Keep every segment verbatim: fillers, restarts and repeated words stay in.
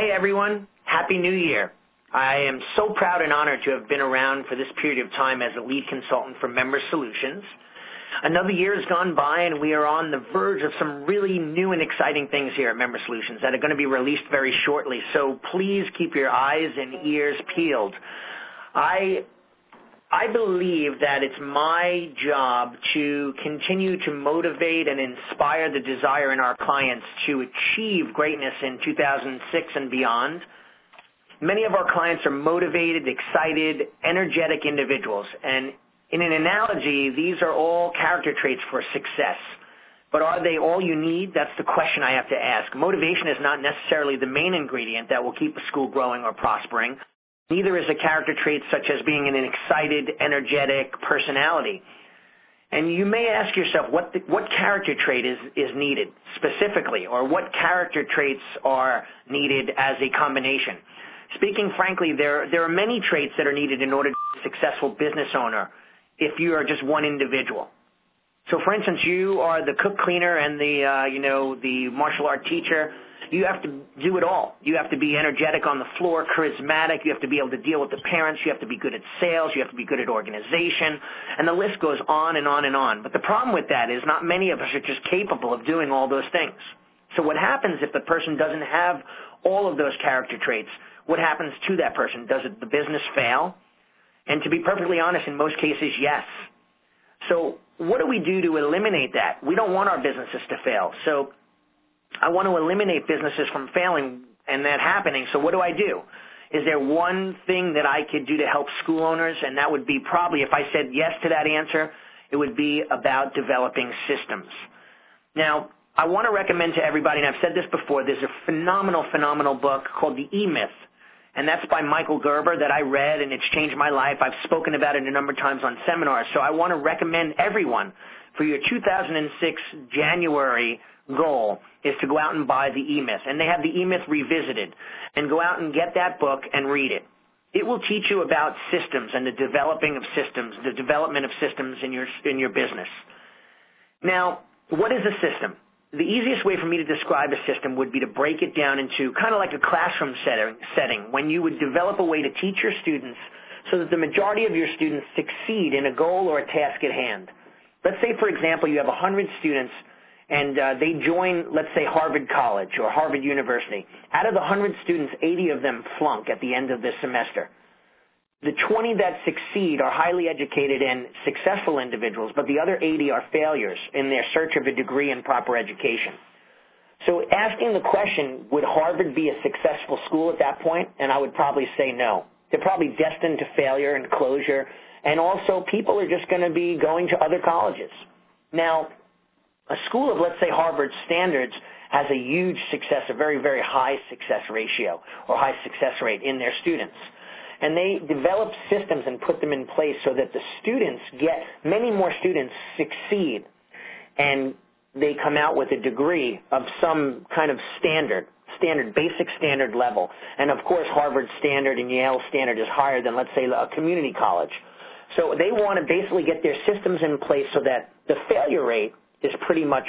Hey, everyone. Happy New Year. I am so proud and honored to have been around for this period of time as a lead consultant for Member Solutions. Another year has gone by, and we are on the verge of some really new and exciting things here at Member Solutions that are going to be released very shortly. So please keep your eyes and ears peeled. I I believe that it's my job to continue to motivate and inspire the desire in our clients to achieve greatness in two thousand six and beyond. Many of our clients are motivated, excited, energetic individuals, and in an analogy, these are all character traits for success. But are they all you need? That's the question I have to ask. Motivation is not necessarily the main ingredient that will keep a school growing or prospering. Neither is a character trait such as being an excited, energetic personality. And you may ask yourself what, the, what character trait is, is needed specifically, or what character traits are needed as a combination. Speaking frankly, there, there are many traits that are needed in order to be a successful business owner if you are just one individual. So, for instance, you are the cook, cleaner, and the, uh, you know, the martial art teacher. You have to do it all. You have to be energetic on the floor, charismatic. You have to be able to deal with the parents. You have to be good at sales. You have to be good at organization. And the list goes on and on and on. But the problem with that is not many of us are just capable of doing all those things. So what happens if the person doesn't have all of those character traits? What happens to that person? Does it, the business fail? And to be perfectly honest, in most cases, yes. So what do we do to eliminate that? We don't want our businesses to fail. So I want to eliminate businesses from failing and that happening. So what do I do? Is there one thing that I could do to help school owners? And that would be probably, if I said yes to that answer, it would be about developing systems. Now, I want to recommend to everybody, and I've said this before, there's a phenomenal, phenomenal book called The E-Myth. And that's by Michael Gerber that I read, and it's changed my life. I've spoken about it a number of times on seminars. So I want to recommend everyone for your two thousand six January goal is to go out and buy The E-Myth. And they have The E-Myth Revisited. And go out and get that book and read it. It will teach you about systems and the developing of systems, the development of systems in your, in your business. Now, what is a system? The easiest way for me to describe a system would be to break it down into kind of like a classroom setting when you would develop a way to teach your students so that the majority of your students succeed in a goal or a task at hand. Let's say, for example, you have one hundred students and uh, they join, let's say, Harvard College or Harvard University. Out of the one hundred students, eighty of them flunk at the end of the semester. The twenty that succeed are highly educated and successful individuals, but the other eighty are failures in their search of a degree and proper education. So asking the question, would Harvard be a successful school at that point? And I would probably say no. They're probably destined to failure and closure, and also people are just going to be going to other colleges. Now, a school of, let's say, Harvard standards has a huge success, a very, very high success ratio or high success rate in their students. And they develop systems and put them in place so that the students get, many more students succeed, and they come out with a degree of some kind of standard, standard, basic standard level. And, of course, Harvard standard and Yale standard is higher than, let's say, a community college. So they want to basically get their systems in place so that the failure rate is pretty much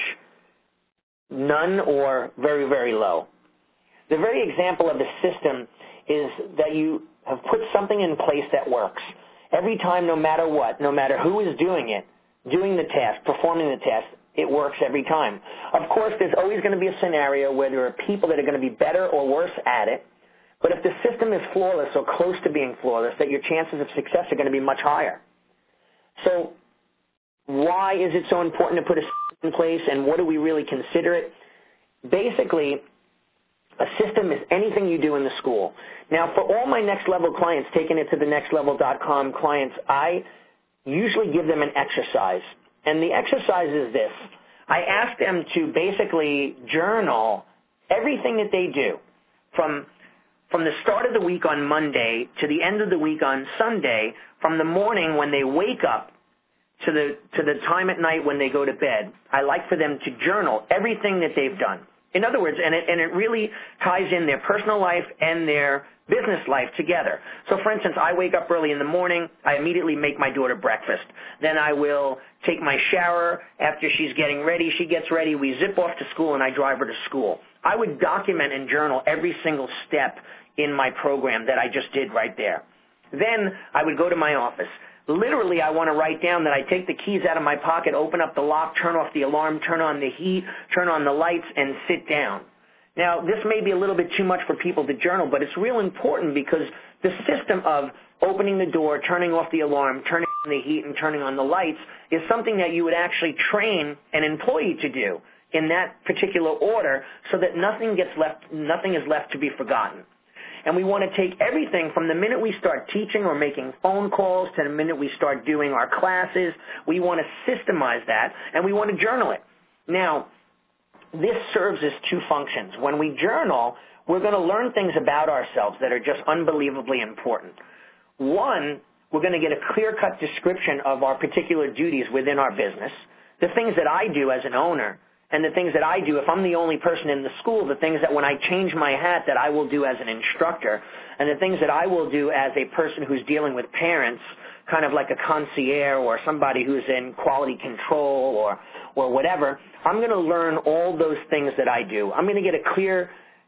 none or very, very low. The very example of the system is that you have put something in place that works. Every time, no matter what, no matter who is doing it, doing the task, performing the task, it works every time. Of course, there's always going to be a scenario where there are people that are going to be better or worse at it, but if the system is flawless or close to being flawless, that your chances of success are going to be much higher. So why is it so important to put a system in place, and what do we really consider it? Basically, a system is anything you do in the school. Now, for all my Next Level clients, taking it to the next level dot com clients, I usually give them an exercise. And the exercise is this. I ask them to basically journal everything that they do from, from the start of the week on Monday to the end of the week on Sunday, from the morning when they wake up to the, to the time at night when they go to bed. I like for them to journal everything that they've done. In other words, and it, and it really ties in their personal life and their business life together. So, for instance, I wake up early in the morning. I immediately make my daughter breakfast. Then I will take my shower. After she's getting ready, she gets ready. We zip off to school, and I drive her to school. I would document and journal every single step in my program that I just did right there. Then I would go to my office. Literally, I want to write down that I take the keys out of my pocket, open up the lock, turn off the alarm, turn on the heat, turn on the lights, and sit down. Now, this may be a little bit too much for people to journal, but it's real important because the system of opening the door, turning off the alarm, turning on the heat, and turning on the lights is something that you would actually train an employee to do in that particular order so that nothing gets left, nothing is left to be forgotten. And we want to take everything from the minute we start teaching or making phone calls to the minute we start doing our classes. We want to systemize that, and we want to journal it. Now, this serves as two functions. When we journal, we're going to learn things about ourselves that are just unbelievably important. One, we're going to get a clear-cut description of our particular duties within our business, the things that I do as an owner, and the things that I do, if I'm the only person in the school, the things that when I change my hat that I will do as an instructor, and the things that I will do as a person who's dealing with parents, kind of like a concierge or somebody who's in quality control or, or whatever, I'm going to learn all those things that I do. I'm going to get a clear,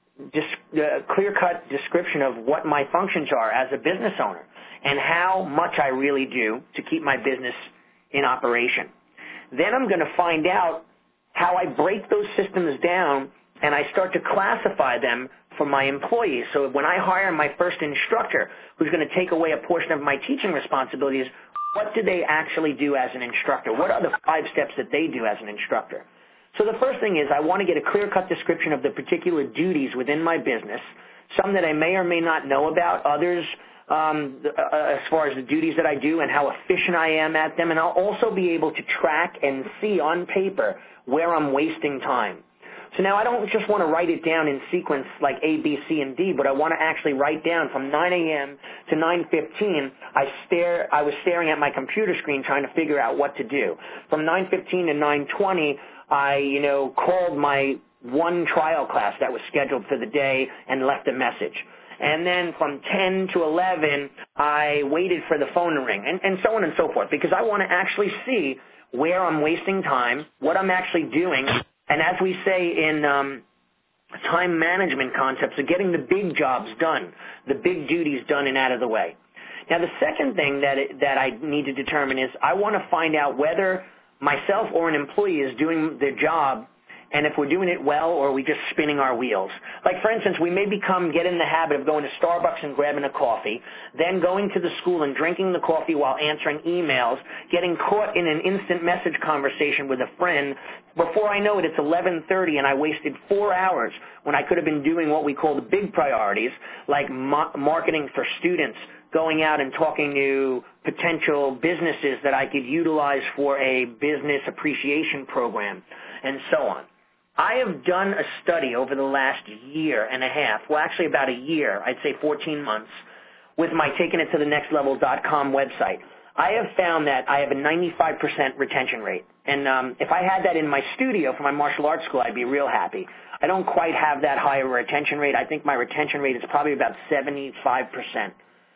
uh, clear-cut description of what my functions are as a business owner and how much I really do to keep my business in operation. Then I'm going to find out how I break those systems down and I start to classify them for my employees. So when I hire my first instructor who's going to take away a portion of my teaching responsibilities, what do they actually do as an instructor? What are the five steps that they do as an instructor? So the first thing is I want to get a clear-cut description of the particular duties within my business, some that I may or may not know about, others um, uh, as far as the duties that I do and how efficient I am at them, and I'll also be able to track and see on paper where I'm wasting time. So now I don't just want to write it down in sequence like A, B, C, and D, but I want to actually write down from nine a.m. to nine fifteen, I stare, I was staring at my computer screen trying to figure out what to do. From nine fifteen to nine twenty, I, you know, called my one trial class that was scheduled for the day and left a message. And then from ten to eleven, I waited for the phone to ring, and, and so on and so forth, because I want to actually see where I'm wasting time, what I'm actually doing, and as we say in um, time management concepts, of getting the big jobs done, the big duties done and out of the way. Now, the second thing that, it, that I need to determine is I want to find out whether myself or an employee is doing their job and if we're doing it well or are we just spinning our wheels. Like, for instance, we may become, get in the habit of going to Starbucks and grabbing a coffee, then going to the school and drinking the coffee while answering emails, getting caught in an instant message conversation with a friend. Before I know it, it's eleven thirty and I wasted four hours when I could have been doing what we call the big priorities, like ma- marketing for students, going out and talking to potential businesses that I could utilize for a business appreciation program, and so on. I have done a study over the last year and a half, well, actually about a year, I'd say fourteen months, with my taking it to the next level dot com website. I have found that I have a ninety-five percent retention rate. And um, if I had that in my studio for my martial arts school, I'd be real happy. I don't quite have that high of a retention rate. I think my retention rate is probably about seventy-five percent.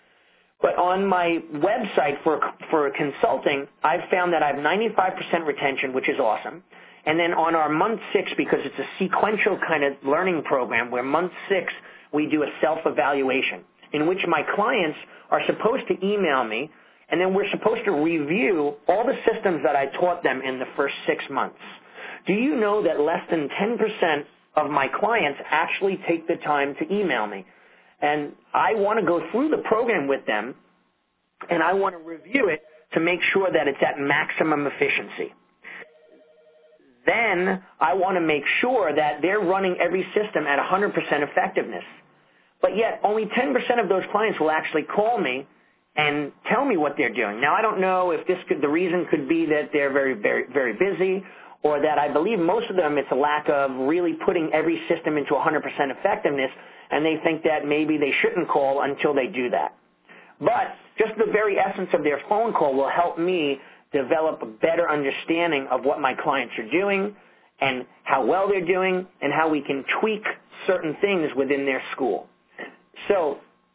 But on my website for, for consulting, I've found that I have ninety-five percent retention, which is awesome. And then on our month six, because it's a sequential kind of learning program where month six we do a self-evaluation in which my clients are supposed to email me, and then we're supposed to review all the systems that I taught them in the first six months. Do you know that less than ten percent of my clients actually take the time to email me? And I want to go through the program with them, and I want to review it to make sure that it's at maximum efficiency. Then I want to make sure that they're running every system at one hundred percent effectiveness. But yet only ten percent of those clients will actually call me and tell me what they're doing. Now, I don't know if this could, the reason could be that they're very, very, very busy, or that I believe most of them it's a lack of really putting every system into one hundred percent effectiveness, and they think that maybe they shouldn't call until they do that. But just the very essence of their phone call will help me develop a better understanding of what my clients are doing and how well they're doing and how we can tweak certain things within their school. So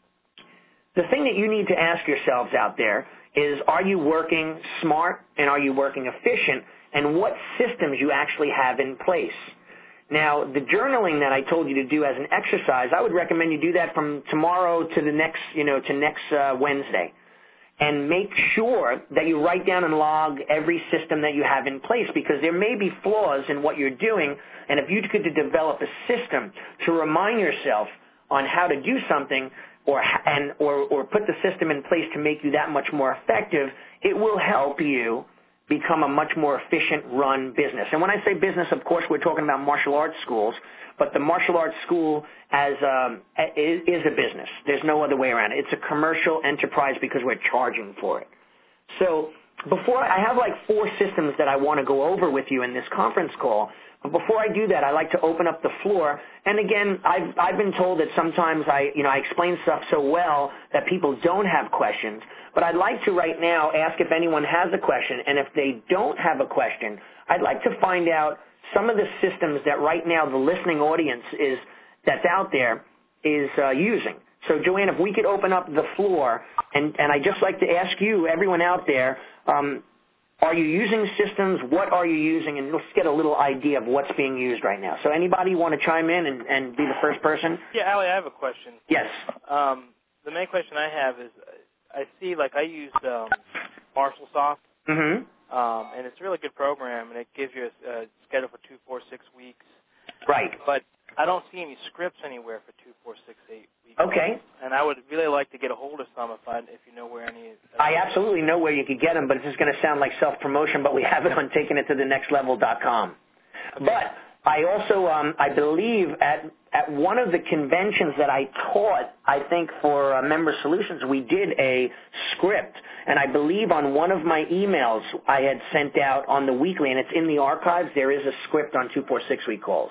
the thing that you need to ask yourselves out there is, are you working smart and are you working efficient, and what systems you actually have in place? Now, the journaling that I told you to do as an exercise, I would recommend you do that from tomorrow to the next, you know, to next uh, Wednesday. And make sure that you write down and log every system that you have in place, because there may be flaws in what you're doing, and if you could develop a system to remind yourself on how to do something, or and or, or put the system in place to make you that much more effective, it will help you become a much more efficient run business. And when I say business, of course, we're talking about martial arts schools, but the martial arts school as um, is, is a business. There's no other way around it. It's a commercial enterprise because we're charging for it. So before I have like four systems that I want to go over with you in this conference call. But before I do that, I like to open up the floor. And again, I've, I've been told that sometimes I, you know, I explain stuff so well that people don't have questions. But I'd like to right now ask if anyone has a question. And if they don't have a question, I'd like to find out some of the systems that right now the listening audience is that's out there is uh, using. So, Joanne, if we could open up the floor, and, and I'd just like to ask you, everyone out there, um, are you using systems? What are you using? And let's get a little idea of what's being used right now. So anybody want to chime in and, and be the first person? Yeah, Ali, I have a question. Yes. Um, the main question I have is, I see, like, I use um, MarshallSoft, mm-hmm. um, and it's a really good program, and it gives you a, a schedule for two, four, six weeks. Right. But I don't see any scripts anywhere for two, four, six, eight weeks. Okay. And I would really like to get a hold of some if, I, if you know where any. Uh, I absolutely know where you could get them, but it's just going to sound like self-promotion, but we have it on taking it to the next level dot com. Okay. But I also, um, I believe at at one of the conventions that I taught, I think for uh, Member Solutions, we did a script. And I believe on one of my emails I had sent out on the weekly, and it's in the archives, there is a script on two, four, six week calls.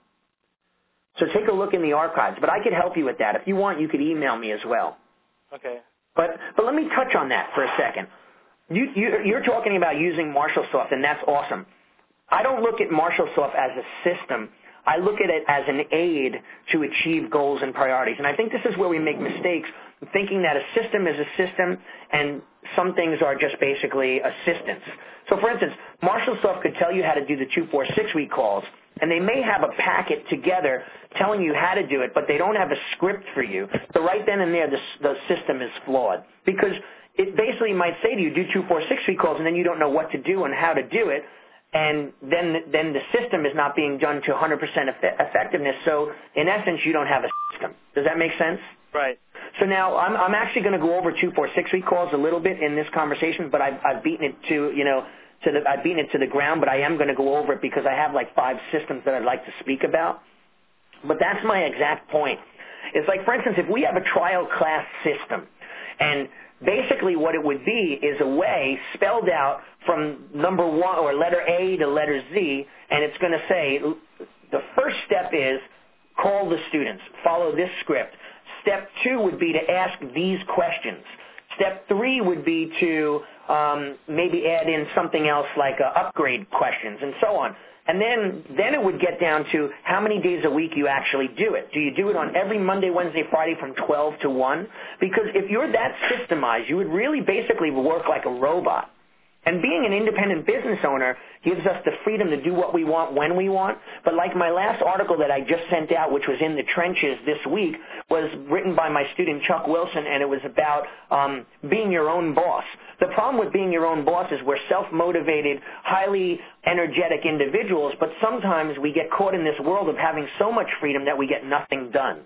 So take a look in the archives. But I could help you with that. If you want, you could email me as well. Okay. But but let me touch on that for a second. You, you, you're talking about using MarshallSoft, and that's awesome. I don't look at MarshallSoft as a system. I look at it as an aid to achieve goals and priorities. And I think this is where we make mistakes, thinking that a system is a system and some things are just basically assistance. So, for instance, MarshallSoft could tell you how to do the two, four, six week calls, and they may have a packet together telling you how to do it, but they don't have a script for you. So right then and there, the, the system is flawed because it basically might say to you, do two, four, six week calls, and then you don't know what to do and how to do it. And then, then the system is not being done to one hundred percent effectiveness. So, in essence, you don't have a system. Does that make sense? Right. So now I'm, I'm actually going to go over two, four, six week calls a little bit in this conversation, but I've, I've beaten it to, you know, to the, I've beaten it to the ground. But I am going to go over it because I have like five systems that I'd like to speak about. But that's my exact point. It's like, for instance, if we have a trial class system, and basically what it would be is a way spelled out from number one or letter A to letter Z, and it's going to say the first step is call the students, follow this script. Step two would be to ask these questions. Step three would be to um, maybe add in something else like uh, upgrade questions and so on. And then, then it would get down to how many days a week you actually do it. Do you do it on every Monday, Wednesday, Friday from twelve to one? Because if you're that systemized, you would really basically work like a robot. And being an independent business owner gives us the freedom to do what we want when we want. But like my last article that I just sent out, which was in the trenches this week, was written by my student Chuck Wilson, and it was about um, being your own boss. The problem with being your own boss is we're self-motivated, highly energetic individuals, but sometimes we get caught in this world of having so much freedom that we get nothing done.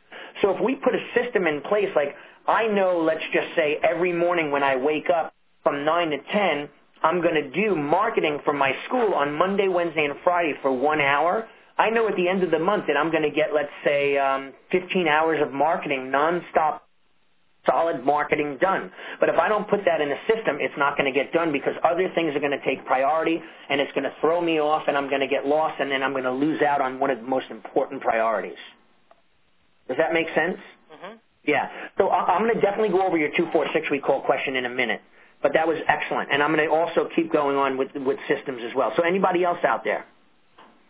So if we put a system in place, like I know, let's just say every morning when I wake up, from nine to ten, I'm going to do marketing for my school on Monday, Wednesday, and Friday for one hour. I know at the end of the month that I'm going to get, let's say, um, fifteen hours of marketing, nonstop, solid marketing done. But if I don't put that in a system, it's not going to get done because other things are going to take priority, and it's going to throw me off, and I'm going to get lost, and then I'm going to lose out on one of the most important priorities. Does that make sense? Mm-hmm. Yeah. So I'm going to definitely go over your two, four, six week call question in a minute. But that was excellent. And I'm going to also keep going on with, with systems as well. So anybody else out there?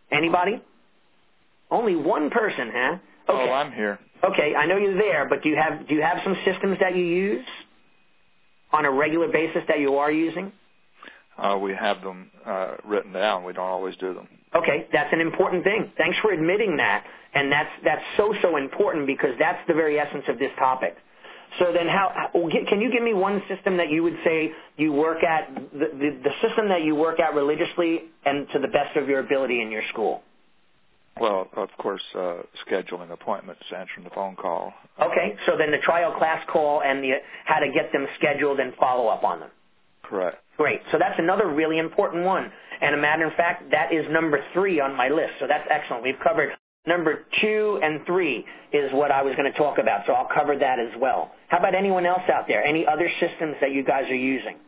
Anybody? Only one person, huh? Okay. Oh, I'm here. Okay, I know you're there, but do you have do you have some systems that you use on a regular basis that you are using? Uh, we have them uh, written down. We don't always do them. Okay, that's an important thing. Thanks for admitting that, and that's that's so so important because that's the very essence of this topic. So then, how can you give me one system that you would say you work at the, the, the system that you work at religiously and to the best of your ability in your school? Well, of course, uh, scheduling appointments, answering the phone call. Okay, so then the trial class call and the how to get them scheduled and follow up on them. Correct. Great. So that's another really important one. And a matter of fact, that is number three on my list. So that's excellent. We've covered number two and three is what I was going to talk about. So I'll cover that as well. How about anyone else out there? Any other systems that you guys are using?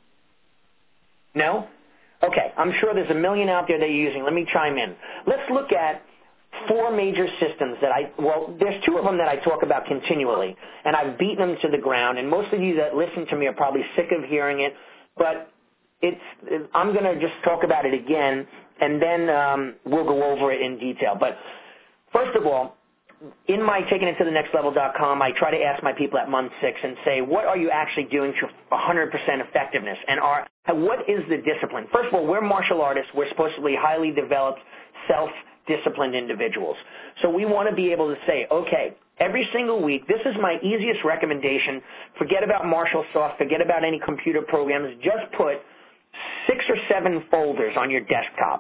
No? Okay. I'm sure there's a million out there that you're using. Let me chime in. Let's look at four major systems that I, well, there's two of them that I talk about continually, and I've beaten them to the ground, and most of you that listen to me are probably sick of hearing it, but it's, I'm going to just talk about it again, and then um, we'll go over it in detail. But first of all, in my taking it to the next level dot com, I try to ask my people at month six and say, what are you actually doing for one hundred percent effectiveness? And are, what is the discipline? First of all, we're martial artists. We're supposedly highly developed, self-disciplined individuals. So we want to be able to say, okay, every single week, this is my easiest recommendation. Forget about MarshallSoft. Forget about any computer programs. Just put six or seven folders on your desktop.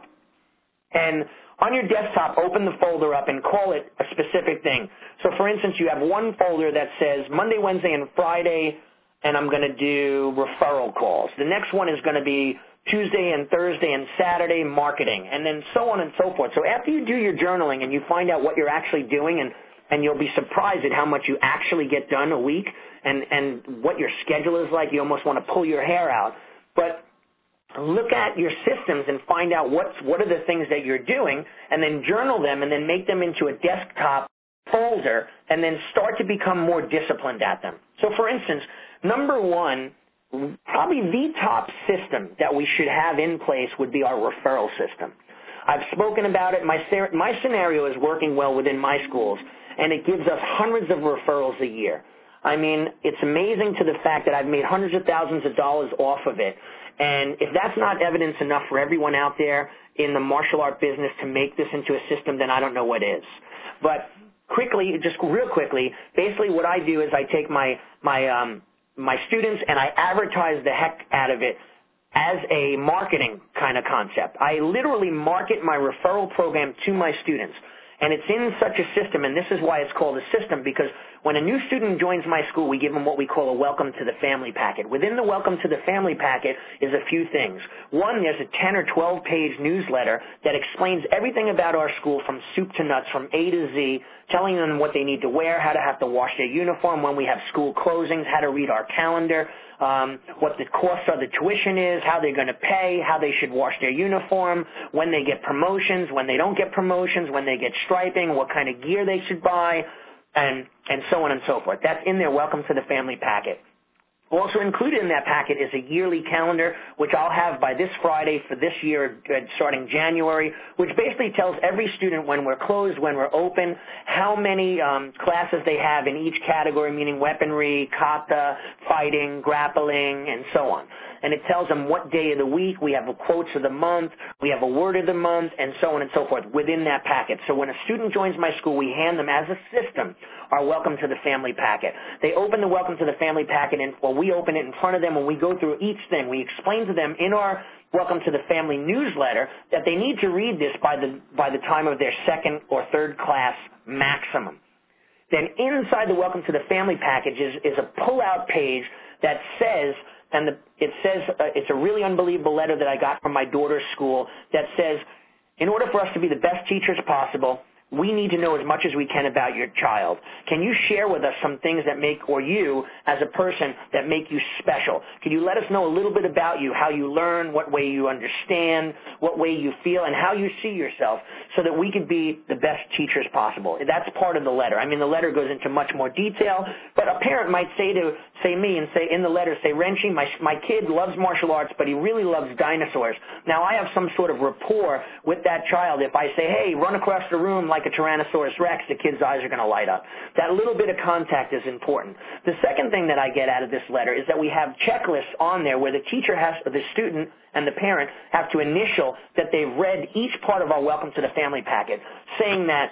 And on your desktop, open the folder up and call it a specific thing. So, for instance, you have one folder that says Monday, Wednesday, and Friday, and I'm going to do referral calls. The next one is going to be Tuesday and Thursday and Saturday marketing, and then so on and so forth. So after you do your journaling and you find out what you're actually doing, and, and you'll be surprised at how much you actually get done a week and, and what your schedule is like, you almost want to pull your hair out. But look at your systems and find out what's, what are the things that you're doing, and then journal them and then make them into a desktop folder and then start to become more disciplined at them. So, for instance, number one, probably the top system that we should have in place would be our referral system. I've spoken about it. My, my scenario is working well within my schools, and it gives us hundreds of referrals a year. I mean, it's amazing to the fact that I've made hundreds of thousands of dollars off of it. And if that's not evidence enough for everyone out there in the martial art business to make this into a system, then I don't know what is. But quickly, just real quickly, basically what I do is I take my my um, my students and I advertise the heck out of it as a marketing kind of concept. I literally market my referral program to my students. And it's in such a system, and this is why it's called a system, because when a new student joins my school, we give them what we call a welcome to the family packet. Within the welcome to the family packet is a few things. One, there's a ten or twelve page newsletter that explains everything about our school from soup to nuts, from A to Z, telling them what they need to wear, how to have to wash their uniform, when we have school closings, how to read our calendar, um, what the cost of the tuition is, how they're going to pay, how they should wash their uniform, when they get promotions, when they don't get promotions, when they get striping, what kind of gear they should buy, and, and so on and so forth. That's in their Welcome to the Family packet. Also included in that packet is a yearly calendar, which I'll have by this Friday for this year, uh, starting January, which basically tells every student when we're closed, when we're open, how many um, classes they have in each category, meaning weaponry, kata, fighting, grappling, and so on. And it tells them what day of the week, we have a quotes of the month, we have a word of the month, and so on and so forth within that packet. So when a student joins my school, we hand them as a system our Welcome to the Family packet. They open the Welcome to the Family packet, and well, we open it in front of them, and we go through each thing. We explain to them in our Welcome to the Family newsletter that they need to read this by the, by the time of their second or third class maximum. Then inside the Welcome to the Family package is, is a pull-out page that says, and the, it says, uh, it's a really unbelievable letter that I got from my daughter's school that says, in order for us to be the best teachers possible, we need to know as much as we can about your child. Can you share with us some things that make, or you as a person, that make you special? Can you let us know a little bit about you, how you learn, what way you understand, what way you feel, and how you see yourself, so that we could be the best teachers possible? That's part of the letter. I mean, the letter goes into much more detail, but a parent might say to, say me, and say in the letter, say, Renchi, my, my kid loves martial arts, but he really loves dinosaurs. Now, I have some sort of rapport with that child. If I say, hey, run across the room like a Tyrannosaurus Rex, the kid's eyes are going to light up. That little bit of contact is important. The second thing that I get out of this letter is that we have checklists on there where the teacher has, the student and the parent have to initial that they've read each part of our Welcome to the Family packet, saying that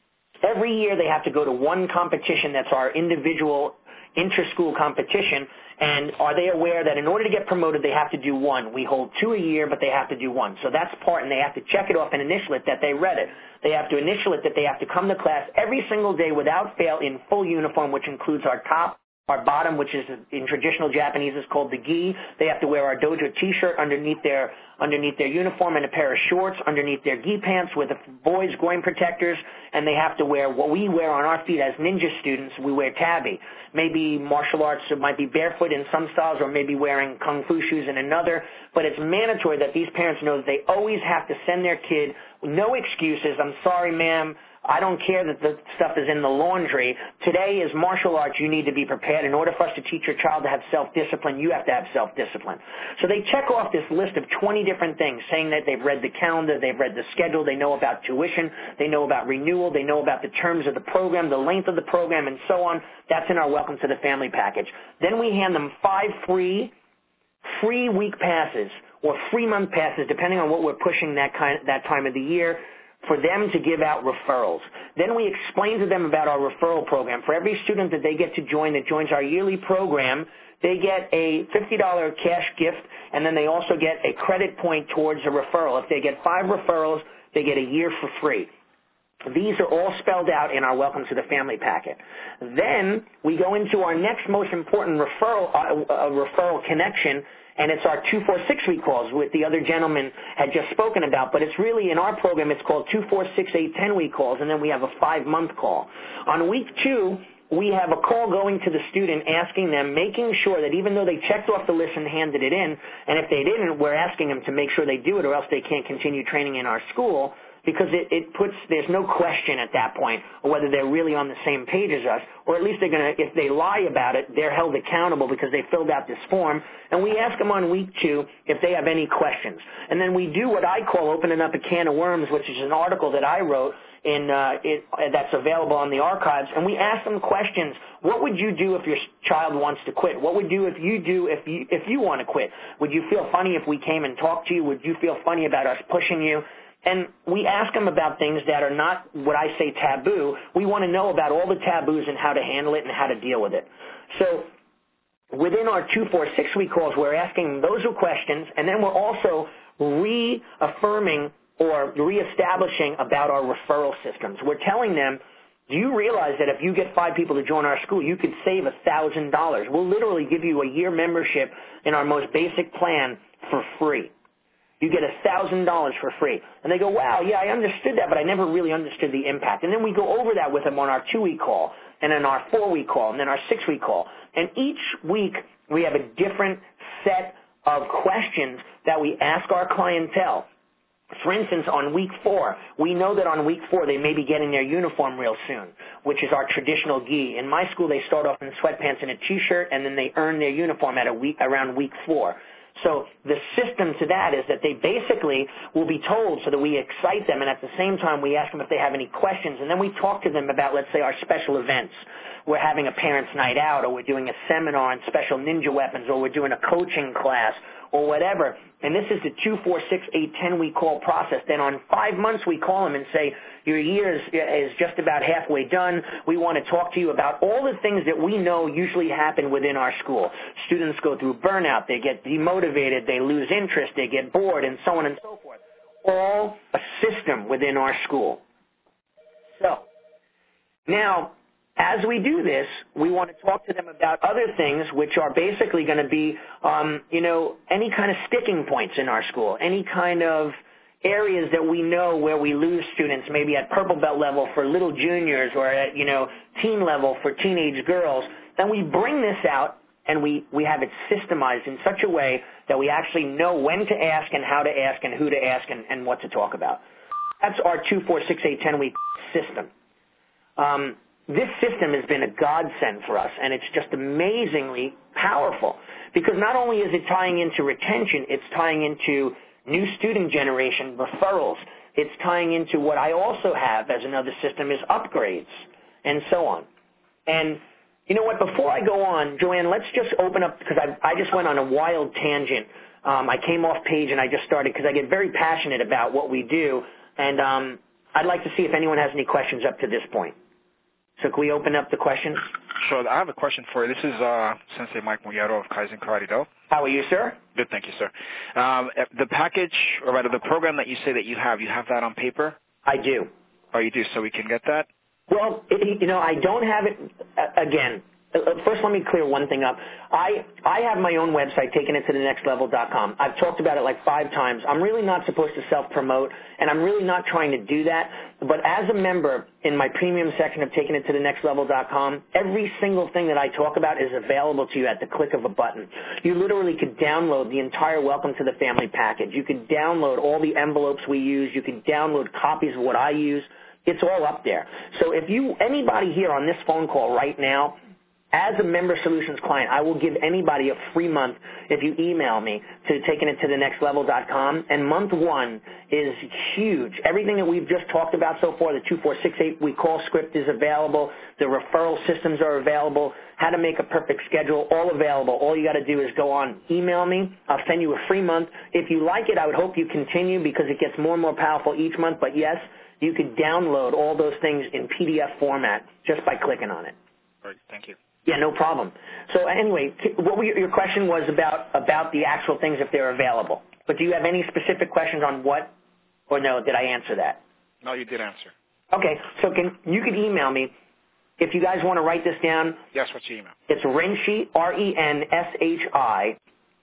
every year they have to go to one competition that's our individual inter-school competition, and are they aware that in order to get promoted they have to do one? We hold two a year, but they have to do one. So that's part, and they have to check it off and initial it that they read it. They have to initial it that they have to come to class every single day without fail in full uniform, which includes our top, our bottom, which is in traditional Japanese is called the gi. They have to wear our dojo T-shirt underneath their underneath their uniform and a pair of shorts underneath their gi pants with the boys' groin protectors, and they have to wear what we wear on our feet as ninja students. We wear tabi. Maybe martial arts, it might be barefoot in some styles, or maybe wearing kung fu shoes in another, but it's mandatory that these parents know that they always have to send their kid, no excuses. I'm sorry, ma'am, I don't care that the stuff is in the laundry. Today is martial arts. You need to be prepared. In order for us to teach your child to have self-discipline, you have to have self-discipline. So they check off this list of twenty different things, saying that they've read the calendar, they've read the schedule, they know about tuition, they know about renewal, they know about the terms of the program, the length of the program, and so on. That's in our Welcome to the Family package. Then we hand them five free, free week passes or free month passes, depending on what we're pushing that kind, that time of the year, for them to give out referrals. Then we explain to them about our referral program. For every student that they get to join that joins our yearly program, they get a fifty dollars cash gift, and then they also get a credit point towards a referral. If they get five referrals, they get a year for free. These are all spelled out in our Welcome to the Family packet. Then we go into our next most important referral, uh, uh, referral connection, and it's our two four six week calls, which the other gentleman had just spoken about. But it's really, in our program, it's called two four six eight ten week calls, and then we have a five-month call. On week two, we have a call going to the student asking them, making sure that even though they checked off the list and handed it in, and if they didn't, we're asking them to make sure they do it or else they can't continue training in our school, because it, it puts, there's no question at that point whether they're really on the same page as us, or at least they're going to, if they lie about it, they're held accountable because they filled out this form. And we ask them on week two if they have any questions. And then we do what I call opening up a can of worms, which is an article that I wrote in, uh, it, that's available on the archives, and we ask them questions. What would you do if your child wants to quit? What would you if you do if you, if you want to quit? Would you feel funny if we came and talked to you? Would you feel funny about us pushing you? And we ask them about things that are not what I say taboo. We want to know about all the taboos and how to handle it and how to deal with it. So within our two four six week calls, we're asking those questions, and then we're also reaffirming or reestablishing about our referral systems. We're telling them, do you realize that if you get five people to join our school, you could save one thousand dollars? We'll literally give you a year membership in our most basic plan for free. You get one thousand dollars for free. And they go, wow, yeah, I understood that, but I never really understood the impact. And then we go over that with them on our two-week call, and then our four-week call, and then our six-week call. And each week we have a different set of questions that we ask our clientele. For instance, on week four, we know that on week four they may be getting their uniform real soon, which is our traditional gi. In my school, they start off in sweatpants and a T-shirt, and then they earn their uniform at a week around week four. So the system to that is that they basically will be told so that we excite them, and at the same time we ask them if they have any questions, and then we talk to them about, let's say, our special events. We're having a parents' night out, or we're doing a seminar on special ninja weapons, or we're doing a coaching class, or whatever. And this is the two, four, six, eight, ten week call process. Then on five months we call them and say, your year is, is just about halfway done. We want to talk to you about all the things that we know usually happen within our school. Students go through burnout, they get demotivated, they lose interest, they get bored, and so on and so forth. All a system within our school. So, now, as we do this, we want to talk to them about other things which are basically going to be, um, you know, any kind of sticking points in our school, any kind of areas that we know where we lose students, maybe at purple belt level for little juniors or at, you know, teen level for teenage girls, then we bring this out and we, we have it systemized in such a way that we actually know when to ask and how to ask and who to ask and, and what to talk about. That's our two, four, six, eight, ten week system. Um, this system has been a godsend for us, and it's just amazingly powerful because not only is it tying into retention, it's tying into new student generation, referrals. It's tying into what I also have as another system is upgrades and so on. And you know what, before I go on, Joanne, let's just open up, because I, I just went on a wild tangent. Um, I came off page and I just started because I get very passionate about what we do, and um, I'd like to see if anyone has any questions up to this point. So can we open up the questions? Sure. I have a question for you. This is uh, Sensei Mike Muyero of Kaizen Karate Do. How are you, sir? Good, thank you, sir. Um, the package, or rather the program that you say that you have, you have that on paper? I do. Oh, you do, so we can get that? Well, it, you know, I don't have it, uh, again, first let me clear one thing up. I, I have my own website, taking it to the next level dot com. I've talked about it like five times. I'm really not supposed to self-promote, and I'm really not trying to do that. But as a member in my premium section of taking it to the next level dot com, every single thing that I talk about is available to you at the click of a button. You literally could download the entire Welcome to the Family package. You could download all the envelopes we use. You can download copies of what I use. It's all up there. So if you, anybody here on this phone call right now, as a Member Solutions client, I will give anybody a free month if you email me to taking it to the next level dot com. And month one is huge. Everything that we've just talked about so far, the two four six eight we call script is available. The referral systems are available. How to make a perfect schedule, all available. All you got to do is go on, email me. I'll send you a free month. If you like it, I would hope you continue because it gets more and more powerful each month. But yes, you could download all those things in P D F format just by clicking on it. Great, thank you. Yeah, no problem. So anyway, what were your, your question was about about the actual things if they're available. But do you have any specific questions on what, or no, did I answer that? No, you did answer. Okay, so can you can email me. If you guys want to write this down. Yes, what's your email? It's Renshi, R E N S H I,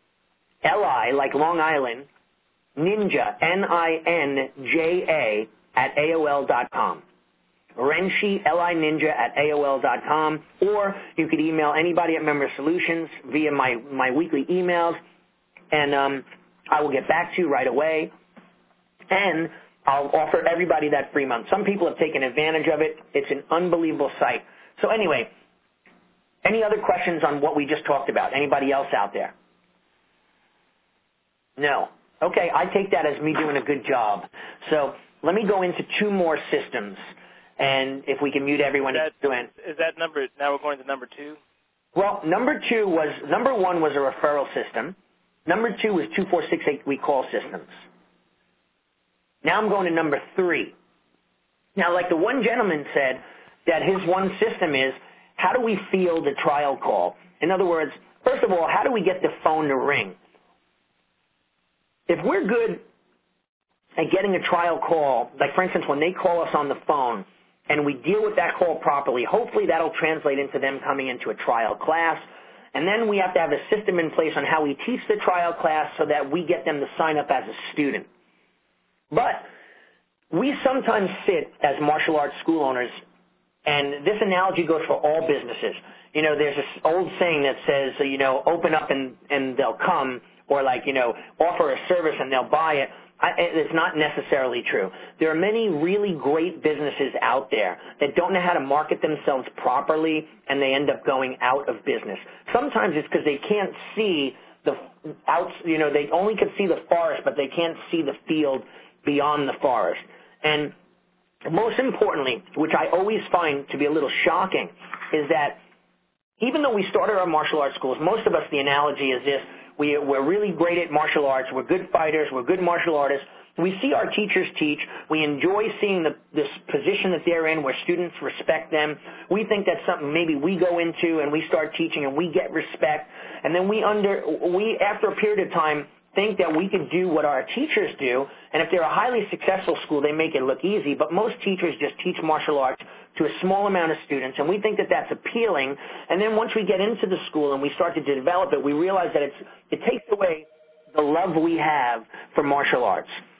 L I, like Long Island, Ninja, N I N J A, at A O L dot com. Renshi, L I Ninja, at A O L dot com, or you could email anybody at Member Solutions via my, my weekly emails, and um, I will get back to you right away, and I'll offer everybody that free month. Some people have taken advantage of it. It's an unbelievable site. So anyway, any other questions on what we just talked about? Anybody else out there? No. Okay, I take that as me doing a good job. So let me go into two more systems. And if we can mute everyone. Is that, is that number, now we're going to number two? Well, number two was, number one was a referral system. Number two was two four six eight we call systems. Now I'm going to number three. Now, like the one gentleman said, that his one system is, how do we field a trial call? In other words, first of all, how do we get the phone to ring? If we're good at getting a trial call, like for instance, when they call us on the phone, and we deal with that call properly, hopefully that'll translate into them coming into a trial class. And then we have to have a system in place on how we teach the trial class so that we get them to sign up as a student. But we sometimes sit as martial arts school owners, and this analogy goes for all businesses. You know, there's this old saying that says, you know, open up and, and they'll come, or like, you know, offer a service and they'll buy it. I, it's not necessarily true. There are many really great businesses out there that don't know how to market themselves properly, and they end up going out of business. Sometimes it's because they can't see the outs. You know, they only can see the forest, but they can't see the field beyond the forest. And most importantly, which I always find to be a little shocking, is that even though we started our martial arts schools, most of us, the analogy is this. We, we're really great at martial arts. We're good fighters. We're good martial artists. We see our teachers teach. We enjoy seeing the, this position that they're in where students respect them. We think that's something maybe we go into and we start teaching and we get respect. And then we, under, we after a period of time, think that we can do what our teachers do. And if they're a highly successful school, they make it look easy. But most teachers just teach martial arts to a small amount of students, and we think that that's appealing. And then once we get into the school and we start to develop it, we realize that it's, it takes away the love we have for martial arts.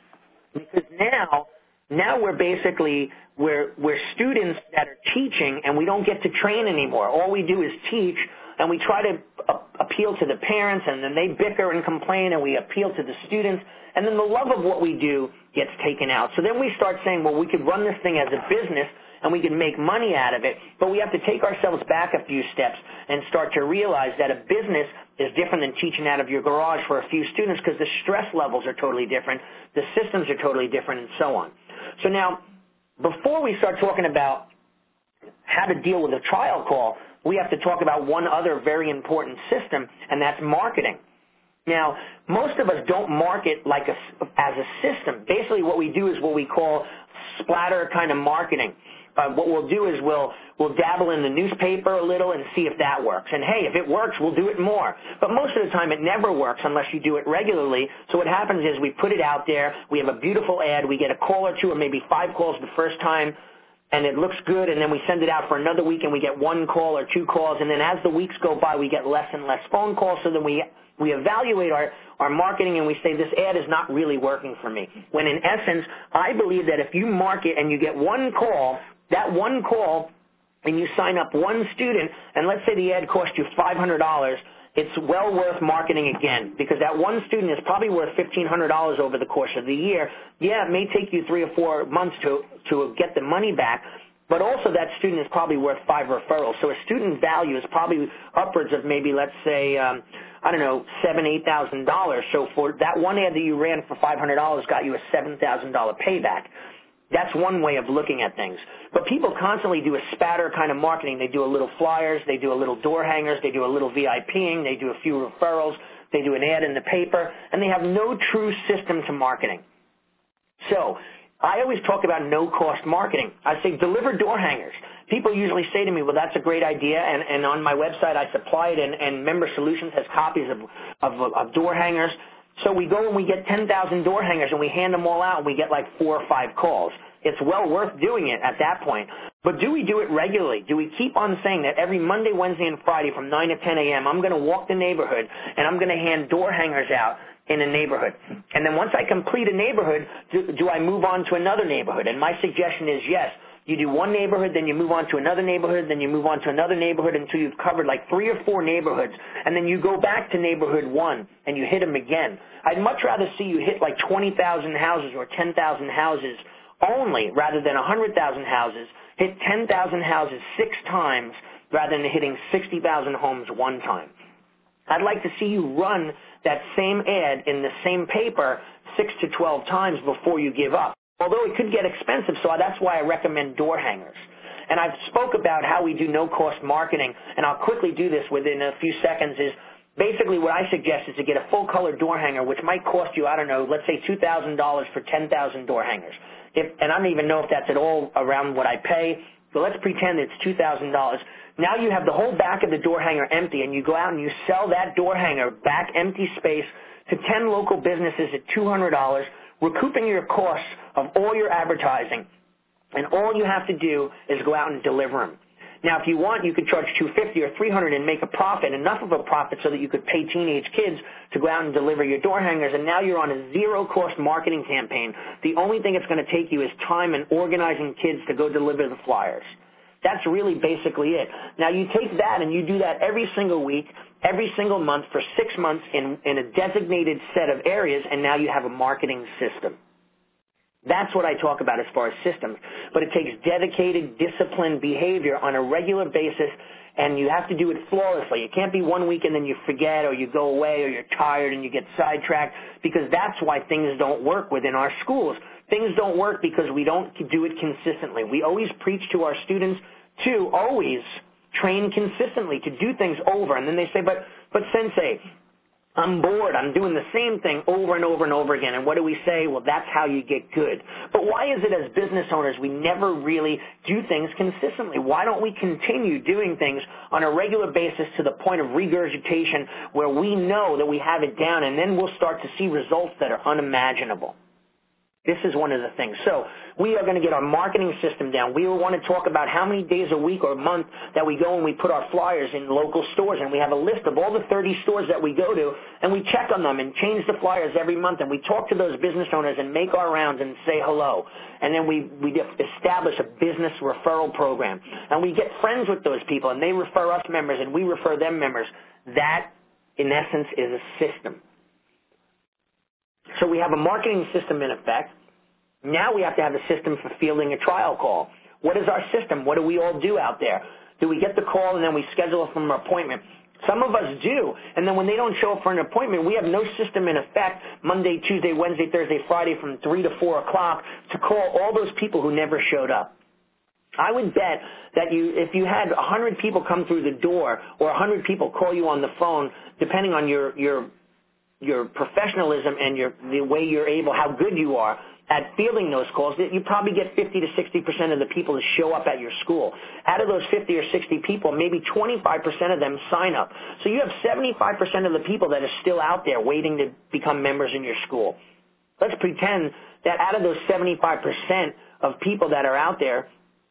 Because now, now we're basically, we're, we're students that are teaching and we don't get to train anymore. All we do is teach and we try to uh, appeal to the parents and then they bicker and complain and we appeal to the students and then the love of what we do gets taken out. So then we start saying, well, we could run this thing as a business and we can make money out of it, but we have to take ourselves back a few steps and start to realize that a business is different than teaching out of your garage for a few students because the stress levels are totally different, the systems are totally different, and so on. So now, before we start talking about how to deal with a trial call, we have to talk about one other very important system, and that's marketing. Now, most of us don't market like a, as a system. Basically, what we do is what we call splatter kind of marketing. Uh, what we'll do is we'll we'll dabble in the newspaper a little and see if that works. And hey, if it works, we'll do it more. But most of the time, it never works unless you do it regularly. So what happens is we put it out there, we have a beautiful ad, we get a call or two or maybe five calls the first time, and it looks good, and then we send it out for another week and we get one call or two calls, and then as the weeks go by, we get less and less phone calls, so then we we evaluate our, our marketing and we say this ad is not really working for me. When in essence, I believe that if you market and you get one call, that one call, and you sign up one student, and let's say the ad cost you five hundred dollars, it's well worth marketing again because that one student is probably worth fifteen hundred dollars over the course of the year. Yeah, it may take you three or four months to, to get the money back, but also that student is probably worth five referrals. So a student value is probably upwards of maybe, let's say, um, I don't know, seven thousand, eight thousand dollars. So for that one ad that you ran for five hundred dollars got you a seven thousand dollars payback. That's one way of looking at things. But people constantly do a spatter kind of marketing. They do a little flyers, they do a little door hangers, they do a little VIPing, they do a few referrals, they do an ad in the paper, and they have no true system to marketing. So I always talk about no-cost marketing. I say deliver door hangers. People usually say to me, well, that's a great idea, and, and on my website I supply it, and, and Member Solutions has copies of, of, of door hangers. So we go and we get ten thousand door hangers and we hand them all out and we get like four or five calls. It's well worth doing it at that point. But do we do it regularly? Do we keep on saying that every Monday, Wednesday, and Friday from nine to ten a.m. I'm going to walk the neighborhood and I'm going to hand door hangers out in a neighborhood? And then once I complete a neighborhood, do, do I move on to another neighborhood? And my suggestion is yes. You do one neighborhood, then you move on to another neighborhood, then you move on to another neighborhood until you've covered like three or four neighborhoods, and then you go back to neighborhood one and you hit them again. I'd much rather see you hit like twenty thousand houses or ten thousand houses only rather than one hundred thousand houses, hit ten thousand houses six times rather than hitting sixty thousand homes one time. I'd like to see you run that same ad in the same paper six to twelve times before you give up. Although it could get expensive, so that's why I recommend door hangers. And I've spoke about how we do no-cost marketing, and I'll quickly do this within a few seconds, is basically what I suggest is to get a full-color door hanger, which might cost you, I don't know, let's say two thousand dollars for ten thousand door hangers. If, and I don't even know if that's at all around what I pay, but let's pretend it's two thousand dollars. Now you have the whole back of the door hanger empty, and you go out and you sell that door hanger back empty space to ten local businesses at two hundred dollars, recouping your costs of all your advertising, and all you have to do is go out and deliver them. Now, if you want, you could charge two hundred fifty dollars or three hundred dollars and make a profit, enough of a profit so that you could pay teenage kids to go out and deliver your door hangers, and now you're on a zero-cost marketing campaign. The only thing it's going to take you is time and organizing kids to go deliver the flyers. That's really basically it. Now, you take that and you do that every single week, every single month for six months in, in a designated set of areas, and now you have a marketing system. That's what I talk about as far as systems. But it takes dedicated, disciplined behavior on a regular basis, and you have to do it flawlessly. It can't be one week and then you forget or you go away or you're tired and you get sidetracked, because that's why things don't work within our schools. Things don't work because we don't do it consistently. We always preach to our students to always train consistently, to do things over. And then they say, but, but Sensei, I'm bored. I'm doing the same thing over and over and over again. And what do we say? Well, that's how you get good. But why is it as business owners we never really do things consistently? Why don't we continue doing things on a regular basis to the point of regurgitation where we know that we have it down, and then we'll start to see results that are unimaginable? This is one of the things. So we are going to get our marketing system down. We want to talk about how many days a week or a month that we go and we put our flyers in local stores, and we have a list of all the thirty stores that we go to, and we check on them and change the flyers every month, and we talk to those business owners and make our rounds and say hello. And then we, we establish a business referral program, and we get friends with those people, and they refer us members, and we refer them members. That, in essence, is a system. So we have a marketing system in effect. Now we have to have a system for fielding a trial call. What is our system? What do we all do out there? Do we get the call and then we schedule it from an appointment? Some of us do, and then when they don't show up for an appointment, we have no system in effect Monday, Tuesday, Wednesday, Thursday, Friday from three to four o'clock to call all those people who never showed up. I would bet that you, if you had one hundred people come through the door or one hundred people call you on the phone, depending on your, your your professionalism and your, the way you're able, how good you are at fielding those calls, that you probably get fifty to sixty percent of the people that show up at your school. Out of those fifty or sixty people, maybe twenty-five percent of them sign up. So you have seventy-five percent of the people that are still out there waiting to become members in your school. Let's pretend that out of those seventy-five percent of people that are out there,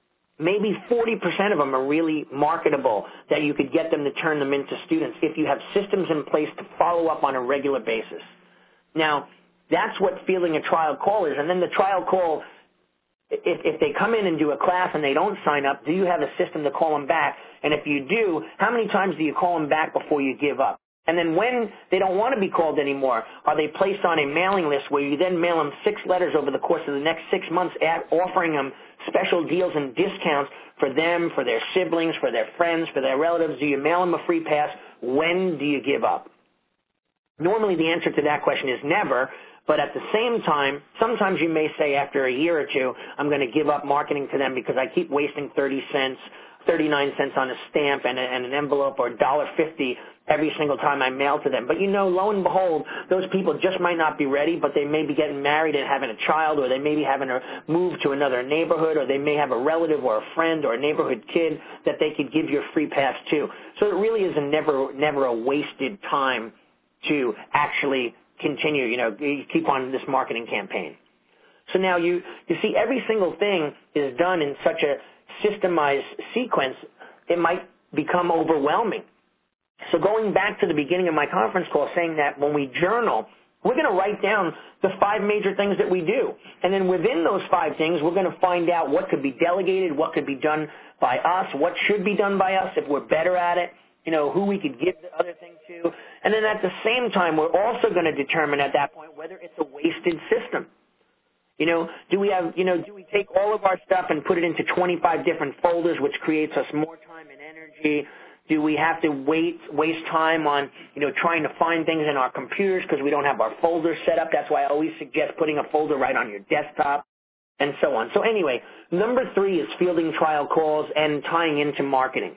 maybe forty percent of them are really marketable, that you could get them to turn them into students if you have systems in place to follow up on a regular basis. Now, that's what fielding a trial call is. And then the trial call, if, if they come in and do a class and they don't sign up, do you have a system to call them back? And if you do, how many times do you call them back before you give up? And then when they don't want to be called anymore, are they placed on a mailing list where you then mail them six letters over the course of the next six months at offering them special deals and discounts for them, for their siblings, for their friends, for their relatives? Do you mail them a free pass? When do you give up? Normally the answer to that question is never, but at the same time, sometimes you may say after a year or two, I'm going to give up marketing to them because I keep wasting thirty cents, thirty-nine cents on a stamp and, a, and an envelope, or one dollar fifty every single time I mail to them. But you know, lo and behold, those people just might not be ready, but they may be getting married and having a child, or they may be having to move to another neighborhood, or they may have a relative or a friend or a neighborhood kid that they could give your free pass to. So it really is a never, never a wasted time to actually continue, you know, keep on this marketing campaign. So now you, you see every single thing is done in such a systemized sequence, it might become overwhelming. So going back to the beginning of my conference call, saying that when we journal, we're going to write down the five major things that we do. And then within those five things, we're going to find out what could be delegated, what could be done by us, what should be done by us if we're better at it, you know, who we could give the other thing to. And then at the same time, we're also going to determine at that point whether it's a wasted system. You know, do we have, you know, do we take all of our stuff and put it into twenty-five different folders, which creates us more time and energy? Do we have to wait, waste time on, you know, trying to find things in our computers because we don't have our folders set up? That's why I always suggest putting a folder right on your desktop and so on. So anyway, number three is fielding trial calls and tying into marketing.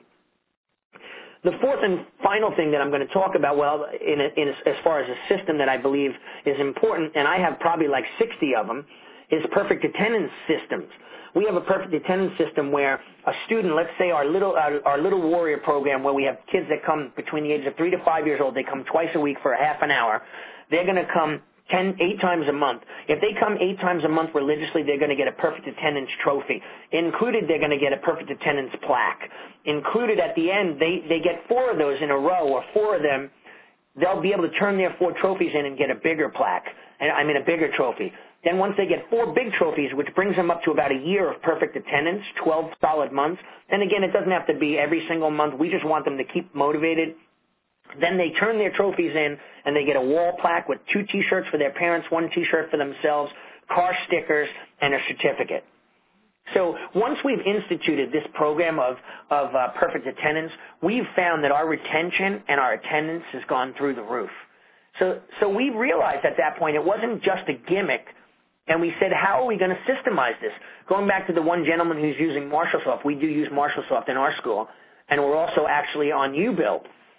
The fourth and final thing that I'm going to talk about, well, in, a, in a, as far as a system that I believe is important, and I have probably like sixty of them, is perfect attendance systems. We have a perfect attendance system where a student, let's say our little our, our little warrior program, where we have kids that come between the ages of three to five years old, they come twice a week for a half an hour. They're going to come ten, eight times a month. If they come eight times a month religiously, they're going to get a perfect attendance trophy. Included, they're going to get a perfect attendance plaque. Included at the end, they, they get four of those in a row, or four of them. They'll be able to turn their four trophies in and get a bigger plaque, and I mean a bigger trophy. Then once they get four big trophies, which brings them up to about a year of perfect attendance, twelve solid months, and again, it doesn't have to be every single month. We just want them to keep motivated. Then they turn their trophies in, and they get a wall plaque with two T-shirts for their parents, one T-shirt for themselves, car stickers, and a certificate. So once we've instituted this program of, of uh, perfect attendance, we've found that our retention and our attendance has gone through the roof. So, so we realized at that point it wasn't just a gimmick, and we said, how are we going to systemize this? Going back to the one gentleman who's using MarshallSoft, we do use MarshallSoft in our school, and we're also actually on UBuild,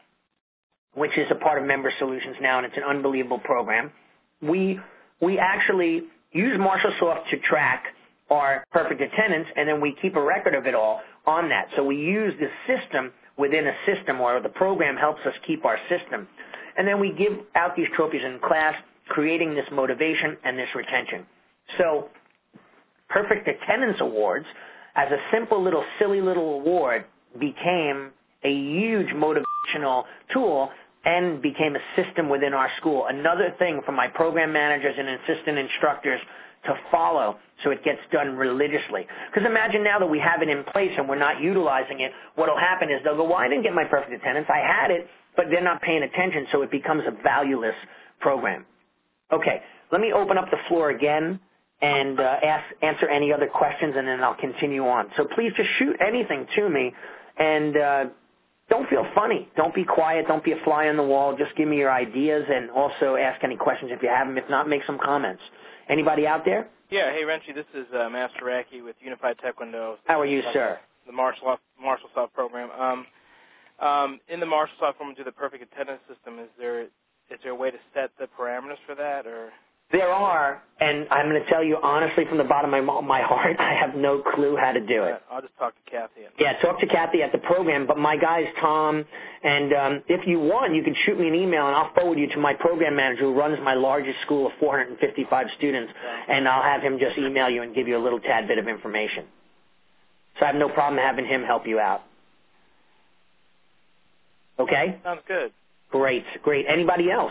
which is a part of Member Solutions now, and it's an unbelievable program. We, we actually use MarshallSoft to track our perfect attendance, and then we keep a record of it all on that. So we use the system within a system, or the program helps us keep our system. And then we give out these trophies in class, creating this motivation and this retention. So Perfect Attendance Awards, as a simple little silly little award, became a huge motivational tool and became a system within our school. Another thing for my program managers and assistant instructors to follow so it gets done religiously. Because imagine now that we have it in place and we're not utilizing it, what will happen is they'll go, well, I didn't get my perfect attendance. I had it, but they're not paying attention, so it becomes a valueless program. Okay, let me open up the floor again and uh, ask, answer any other questions, and then I'll continue on. So please just shoot anything to me, and uh, don't feel funny. Don't be quiet. Don't be a fly on the wall. Just give me your ideas and also ask any questions if you have them. If not, make some comments. Anybody out there? Yeah, hey, Renchi, this is uh, Master Raki with Unified Taekwondo. How are you, sir? The Martial Martial Soft program. Um, um, in the Martial Soft program, to the perfect attendance system, is there is there a way to set the parameters for that, or? There are, and I'm going to tell you honestly from the bottom of my, my heart, I have no clue how to do it. I'll just talk to Kathy. Yeah, talk to Kathy at the program, but my guys, Tom, and um, if you want, you can shoot me an email, and I'll forward you to my program manager who runs my largest school of four hundred fifty-five students, and I'll have him just email you and give you a little tad bit of information. So I have no problem having him help you out. Okay? Sounds good. Great, great. Anybody else?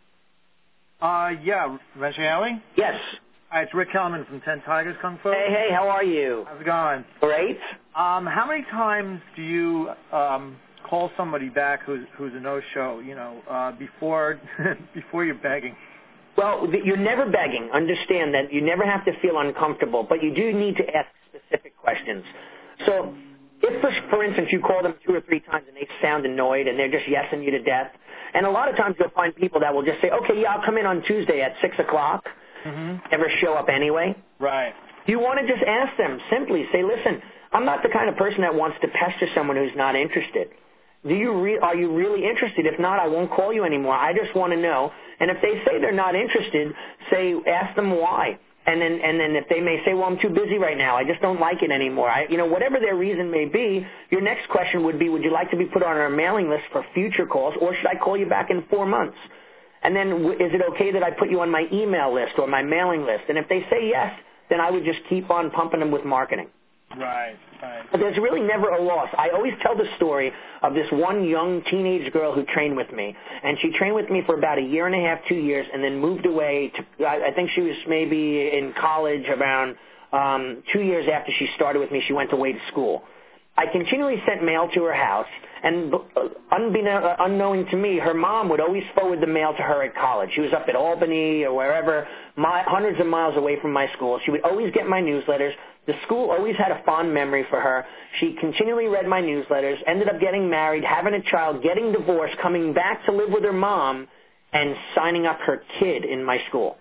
Uh, yeah, Renchi Alley? Yes. Hi, it's Rick Kellerman from Ten Tigers Kung Fu. Hey, hey, how are you? How's it going? Great. Um, how many times do you um, call somebody back who's who's a no-show, you know, uh, before before you're begging? Well, you're never begging. Understand that you never have to feel uncomfortable, but you do need to ask specific questions. So if, for, for instance, you call them two or three times and they sound annoyed and they're just yesing you to death, and a lot of times you'll find people that will just say, okay, yeah, I'll come in on Tuesday at six o'clock, mm-hmm. never show up anyway. Right. You want to just ask them, simply say, listen, I'm not the kind of person that wants to pester someone who's not interested. Do you re- are you really interested? If not, I won't call you anymore. I just want to know. And if they say they're not interested, say, ask them why. And then, and then if they may say, well, I'm too busy right now, I just don't like it anymore. I, you know, whatever their reason may be, your next question would be, would you like to be put on our mailing list for future calls, or should I call you back in four months? And then is it okay that I put you on my email list or my mailing list? And if they say yes, then I would just keep on pumping them with marketing. Right, right. But there's really never a loss. I always tell the story of this one young teenage girl who trained with me, and she trained with me for about a year and a half, two years, and then moved away to, I think she was maybe in college around um, two years after she started with me. She went away to school. I continually sent mail to her house, and unbeknown, unknowing to me, her mom would always forward the mail to her at college. She was up at Albany or wherever, my, hundreds of miles away from my school. She would always get my newsletters. The school always had a fond memory for her. She continually read my newsletters, ended up getting married, having a child, getting divorced, coming back to live with her mom, and signing up her kid in my school.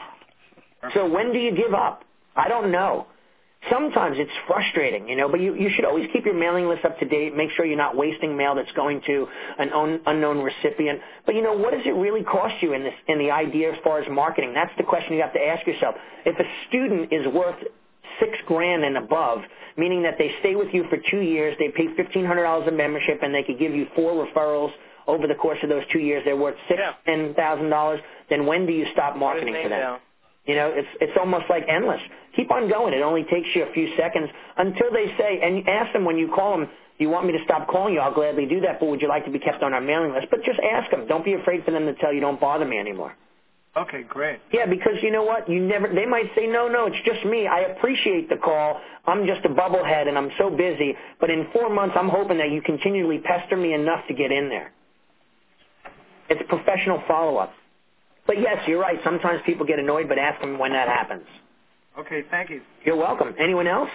So when do you give up? I don't know. Sometimes it's frustrating, you know, but you, you should always keep your mailing list up to date. Make sure you're not wasting mail that's going to an un, unknown recipient. But, you know, what does it really cost you in, this, in the idea as far as marketing? That's the question you have to ask yourself. If a student is worth six grand and above, meaning that they stay with you for two years, they pay fifteen hundred dollars a membership, and they could give you four referrals over the course of those two years, they're worth six yeah. ten thousand dollars, then when do you stop marketing for them? Down. You know, it's it's almost like endless. Keep on going. It only takes you a few seconds until they say, and ask them when you call them, you want me to stop calling you? I'll gladly do that, but would you like to be kept on our mailing list? But just ask them. Don't be afraid for them to tell you, don't bother me anymore. Okay, great. Yeah, because you know what? You never. They might say, no, no, it's just me. I appreciate the call. I'm just a bubblehead, and I'm so busy. But in four months, I'm hoping that you continually pester me enough to get in there. It's professional follow-up. But, yes, you're right. Sometimes people get annoyed, but ask them when that happens. Okay, thank you. You're welcome. Anyone else?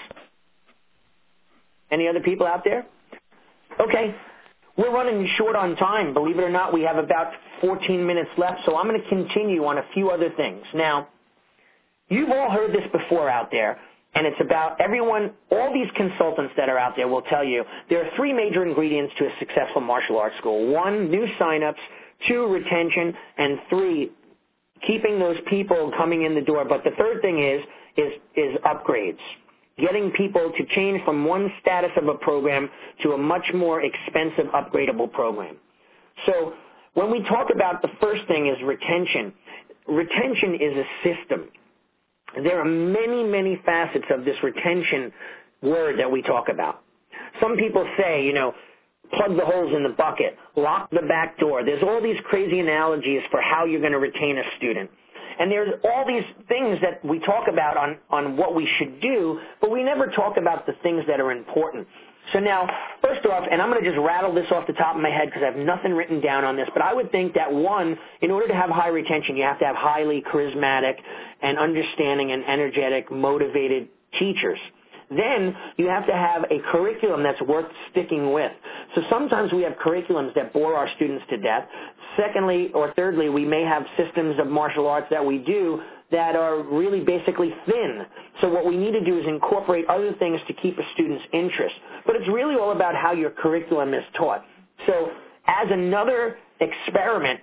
Any other people out there? Okay. We're running short on time. Believe it or not, we have about fourteen minutes left, so I'm going to continue on a few other things. Now, you've all heard this before out there, and it's about everyone, all these consultants that are out there will tell you there are three major ingredients to a successful martial arts school. One, new signups. Two, retention. And three, keeping those people coming in the door. But the third thing is, is, is upgrades. Getting people to change from one status of a program to a much more expensive, upgradable program. So when we talk about the first thing is retention, retention is a system. there are many, many facets of this retention word that we talk about. Some people say, you know, plug the holes in the bucket, lock the back door. There's all these crazy analogies for how you're going to retain a student. And there's all these things that we talk about on, on what we should do, but we never talk about the things that are important. So now, first off, and I'm going to just rattle this off the top of my head because I have nothing written down on this, but I would think that, one, in order to have high retention, you have to have highly charismatic and understanding and energetic, motivated teachers. Then you have to have a curriculum that's worth sticking with. So sometimes we have curriculums that bore our students to death. Secondly, or thirdly, we may have systems of martial arts that we do that are really basically thin. So what we need to do is incorporate other things to keep a student's interest. But it's really all about how your curriculum is taught. So as another experiment,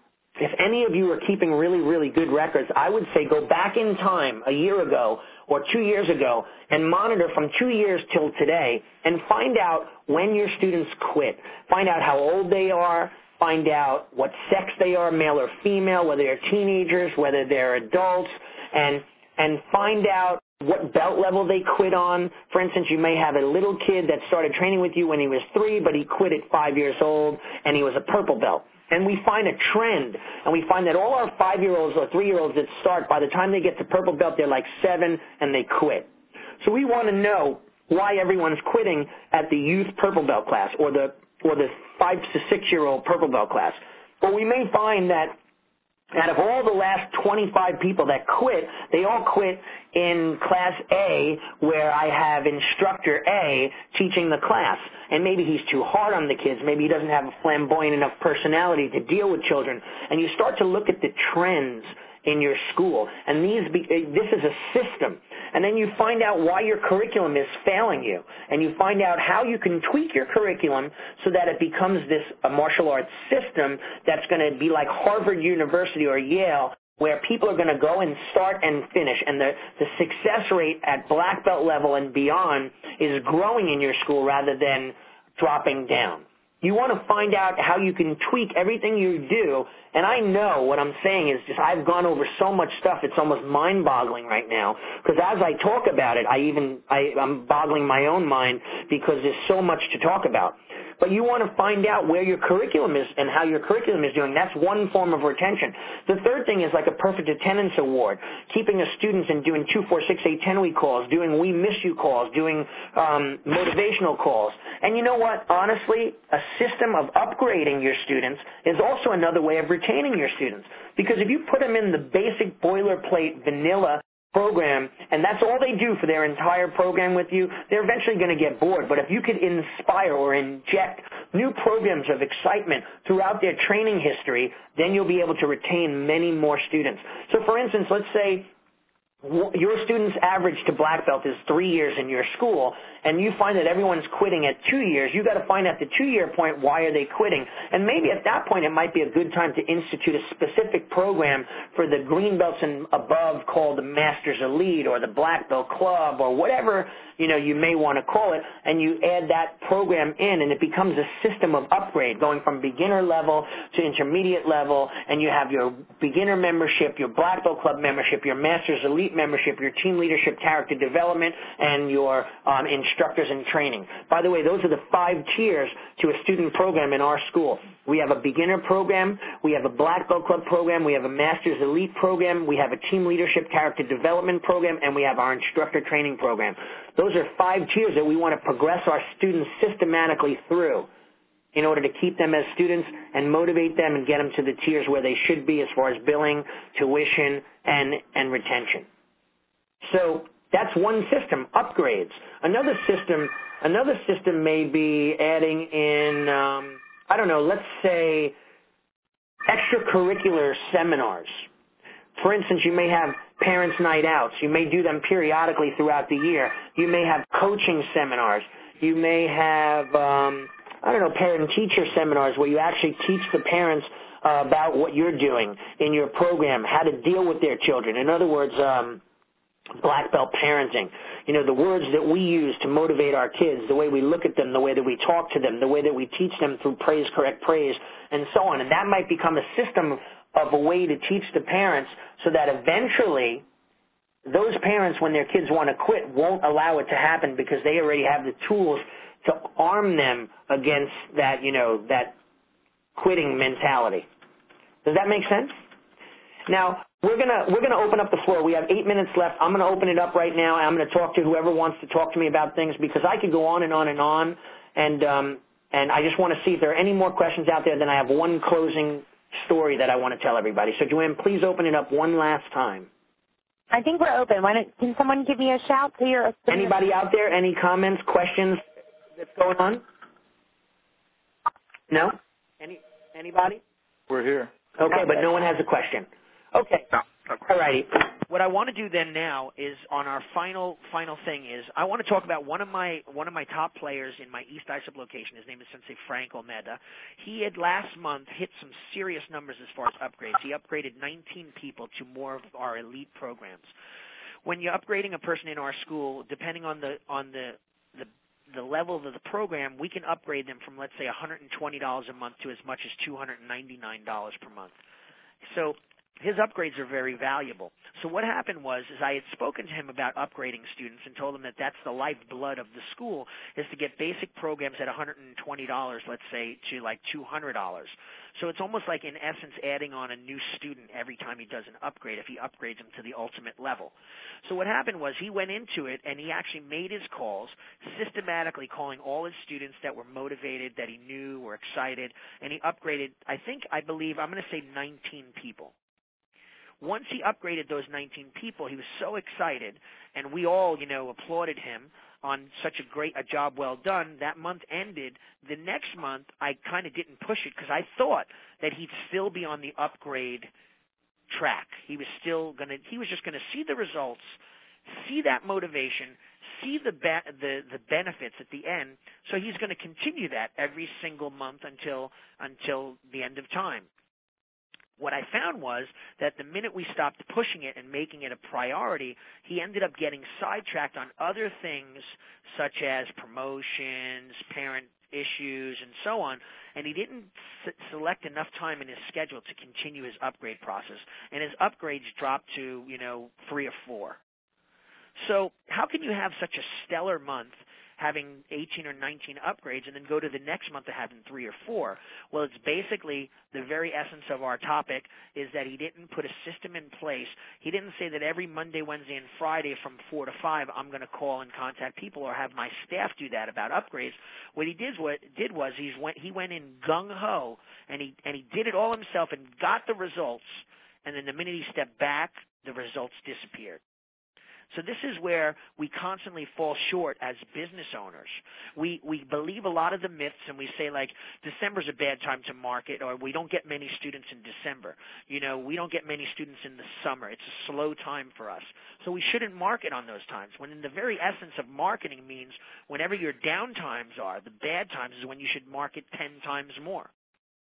if any of you are keeping really, really good records, I would say go back in time a year ago or two years ago and monitor from two years till today and find out when your students quit. Find out how old they are. Find out what sex they are, male or female, whether they're teenagers, whether they're adults, and and find out what belt level they quit on. For instance, you may have a little kid that started training with you when he was three, but he quit at five years old, and he was a purple belt. And we find a trend, and we find that all our five-year-olds or three-year-olds that start, by the time they get to purple belt, they're like seven, and they quit. So we want to know why everyone's quitting at the youth purple belt class or the or the five to six-year-old purple belt class. But we may find that out of all the last twenty-five people that quit, they all quit in Class A, where I have Instructor A teaching the class. And maybe he's too hard on the kids. Maybe he doesn't have a flamboyant enough personality to deal with children. And you start to look at the trends in your school. And these be, this is a system. And then you find out why your curriculum is failing you. And you find out how you can tweak your curriculum so that it becomes this a martial arts system that's going to be like Harvard University or Yale, where people are going to go and start and finish. And the, the success rate at black belt level and beyond is growing in your school rather than dropping down. You want to find out how you can tweak everything you do. And I know what I'm saying is just I've gone over so much stuff, it's almost mind-boggling right now. Because as I talk about it, I even, I, I'm boggling my own mind because there's so much to talk about. But you want to find out where your curriculum is and how your curriculum is doing. That's one form of retention. The third thing is like a perfect attendance award, keeping the students and doing two, four, six, eight, ten week calls, doing we miss you calls, doing um, motivational calls. And you know what? Honestly, a system of upgrading your students is also another way of retaining your students. Because if you put them in the basic boilerplate vanilla program, and that's all they do for their entire program with you, they're eventually going to get bored. But if you could inspire or inject new programs of excitement throughout their training history, then you'll be able to retain many more students. So for instance, let's say your student's average to black belt is three years in your school, and you find that everyone's quitting at two years. You've got to find at the two-year point why are they quitting. And maybe at that point it might be a good time to institute a specific program for the green belts and above called the Masters Elite or the Black Belt Club or whatever you know you may want to call it, and you add that program in, and it becomes a system of upgrade going from beginner level to intermediate level, and you have your beginner membership, your Black Belt Club membership, your Masters Elite membership, your team leadership, character development, and your um, instructors in training. By the way, those are the five tiers to a student program in our school. We have a beginner program, we have a Black Belt Club program, we have a Masters Elite program, we have a team leadership, character development program, and we have our instructor training program. Those are five tiers that we want to progress our students systematically through in order to keep them as students and motivate them and get them to the tiers where they should be as far as billing, tuition, and, and retention. So that's one system, upgrades. Another system, another system may be adding in, um, I don't know, let's say extracurricular seminars. For instance, you may have parents' night outs. You may do them periodically throughout the year. You may have coaching seminars. You may have, um, I don't know, parent-teacher seminars where you actually teach the parents uh, about what you're doing in your program, how to deal with their children. In other words, um, black belt parenting. You know, the words that we use to motivate our kids, the way we look at them, the way that we talk to them, the way that we teach them through praise, correct praise, and so on. And that might become a system of a way to teach the parents so that eventually those parents, when their kids want to quit, won't allow it to happen because they already have the tools to arm them against that, you know, that quitting mentality. Does that make sense? Now, we're gonna we're gonna open up the floor. We have eight minutes left. I'm gonna open it up right now, and I'm gonna talk to whoever wants to talk to me about things because I could go on and on and on, and um, and I just want to see if there are any more questions out there. Then I have one closing story that I want to tell everybody. So, Joanne, please open it up one last time. I think we're open. Why don't, can someone give me a shout to your... Anybody out there? Any comments, questions that's going on? No? Any Anybody? We're here. Okay, but no one has a question. Okay. No. All righty. What I want to do then now is on our final final thing is I want to talk about one of my one of my top players in my East Islip location. His name is Sensei Frank Olmeda. He had last month hit some serious numbers as far as upgrades. He upgraded nineteen people to more of our elite programs. When you're upgrading a person in our school, depending on the on the the the level of the program, we can upgrade them from, let's say, one hundred twenty dollars a month to as much as two hundred ninety-nine dollars per month. So his upgrades are very valuable. So what happened was is I had spoken to him about upgrading students and told him that that's the lifeblood of the school is to get basic programs at one hundred twenty dollars, let's say, to like two hundred dollars. So it's almost like, in essence, adding on a new student every time he does an upgrade if he upgrades them to the ultimate level. So what happened was he went into it and he actually made his calls, systematically calling all his students that were motivated, that he knew were excited, and he upgraded, I think, I believe, I'm going to say nineteen people. Once he upgraded those nineteen people, he was so excited, and we all, you know, applauded him on such a great a job well done. That month ended. The next month, I kind of didn't push it because I thought that he'd still be on the upgrade track. He was still going to, he was just going to see the results, see that motivation, see the, ba- the the benefits at the end. So he's going to continue that every single month until until the end of time. What I found was that the minute we stopped pushing it and making it a priority, he ended up getting sidetracked on other things such as promotions, parent issues, and so on, and he didn't s- select enough time in his schedule to continue his upgrade process, and his upgrades dropped to, you know, three or four. So how can you have such a stellar month having eighteen or nineteen upgrades and then go to the next month to having three or four? Well, it's basically the very essence of our topic is that he didn't put a system in place. He didn't say that every Monday, Wednesday, and Friday from four to five I'm going to call and contact people or have my staff do that about upgrades. What he did, what did was he's went, he went in gung-ho and he, and he did it all himself and got the results, and then the minute he stepped back, the results disappeared. So this is where we constantly fall short as business owners. We we believe a lot of the myths, and we say, like, December's a bad time to market, or we don't get many students in December. You know, we don't get many students in the summer. It's a slow time for us. So we shouldn't market on those times, when in the very essence of marketing means whenever your down times are, the bad times is when you should market ten times more.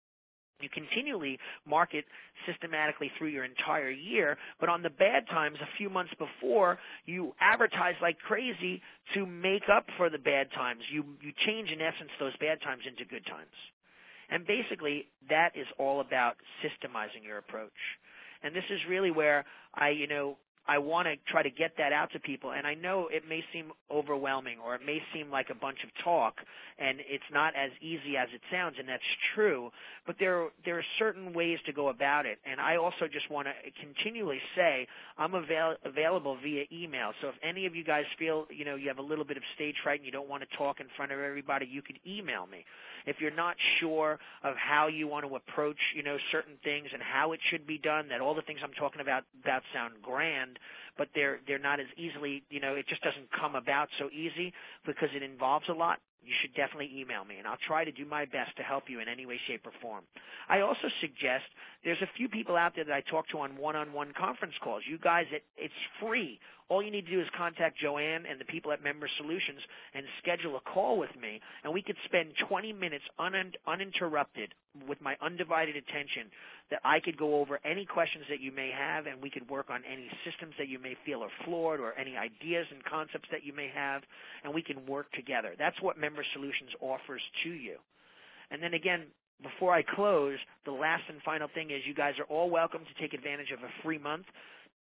You continually market systematically through your entire year, but on the bad times, a few months before, you advertise like crazy to make up for the bad times. You you change, in essence, those bad times into good times. And basically, that is all about systemizing your approach. And this is really where I, you know, I want to try to get that out to people, and I know it may seem overwhelming or it may seem like a bunch of talk, and it's not as easy as it sounds, and that's true, but there, there are certain ways to go about it, and I also just want to continually say I'm avail- available via email, so if any of you guys feel, you know, you have a little bit of stage fright and you don't want to talk in front of everybody, you could email me. If you're not sure of how you want to approach, you know, certain things and how it should be done, that all the things I'm talking about, about sound grand, but they're they're not as easily, you know, it just doesn't come about so easy because it involves a lot, you should definitely email me, and I'll try to do my best to help you in any way, shape, or form. I also suggest there's a few people out there that I talk to on one-on-one conference calls. You guys, it, it's free. All you need to do is contact Joanne and the people at Member Solutions and schedule a call with me, and we could spend twenty minutes un- uninterrupted with my undivided attention that I could go over any questions that you may have, and we could work on any systems that you may feel are flawed or any ideas and concepts that you may have, and we can work together. That's what Member Solutions offers to you. And then again, before I close, the last and final thing is you guys are all welcome to take advantage of a free month.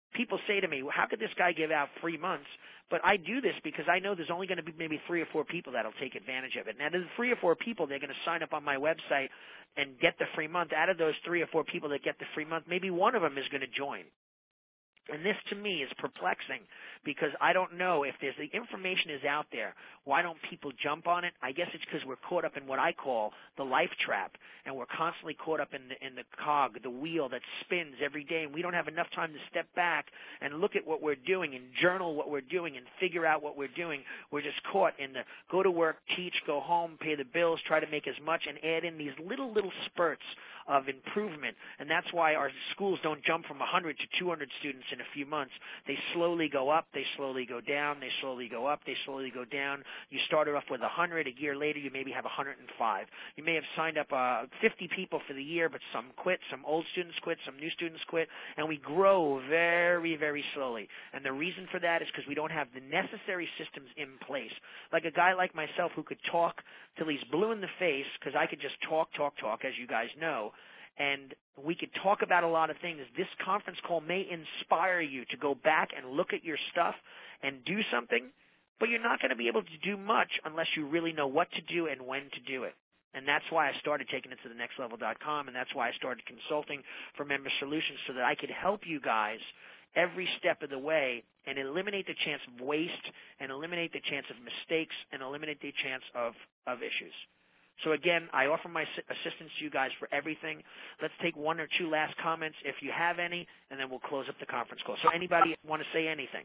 people say to me, well, how could this guy give out free months? But I do this because I know there's only going to be maybe three or four people that'll take advantage of it. Now, there's three or four people, they're going to sign up on my website and get the free month. Out of those three or four people that get the free month, maybe one of them is going to join. And this, to me, is perplexing because I don't know if there's the information is out there. Why don't people jump on it? I guess it's because we're caught up in what I call the life trap, and we're constantly caught up in the, in the cog, the wheel that spins every day, and we don't have enough time to step back and look at what we're doing and journal what we're doing and figure out what we're doing. We're just caught in the go to work, teach, go home, pay the bills, try to make as much, and add in these little, little spurts of improvement. And that's why our schools don't jump from one hundred to two hundred students in a few months. They slowly go up, they slowly go down, they slowly go up, they slowly go down. You started off with one hundred. A year later, you maybe have one hundred five. You may have signed up uh, fifty people for the year, but some quit, some old students quit, some new students quit, and we grow very, very slowly. And the reason for that is because we don't have the necessary systems in place. Like a guy like myself who could talk till he's blue in the face, because I could just talk, talk, talk, as you guys know, and we could talk about a lot of things. This conference call may inspire you to go back and look at your stuff and do something, but you're not going to be able to do much unless you really know what to do and when to do it. And that's why I started taking it to the next level dot com, and that's why I started consulting for Member Solutions so that I could help you guys every step of the way and eliminate the chance of waste and eliminate the chance of mistakes and eliminate the chance of, of issues. So again, I offer my assistance to you guys for everything. Let's take one or two last comments if you have any, and then we'll close up the conference call. So anybody want to say anything?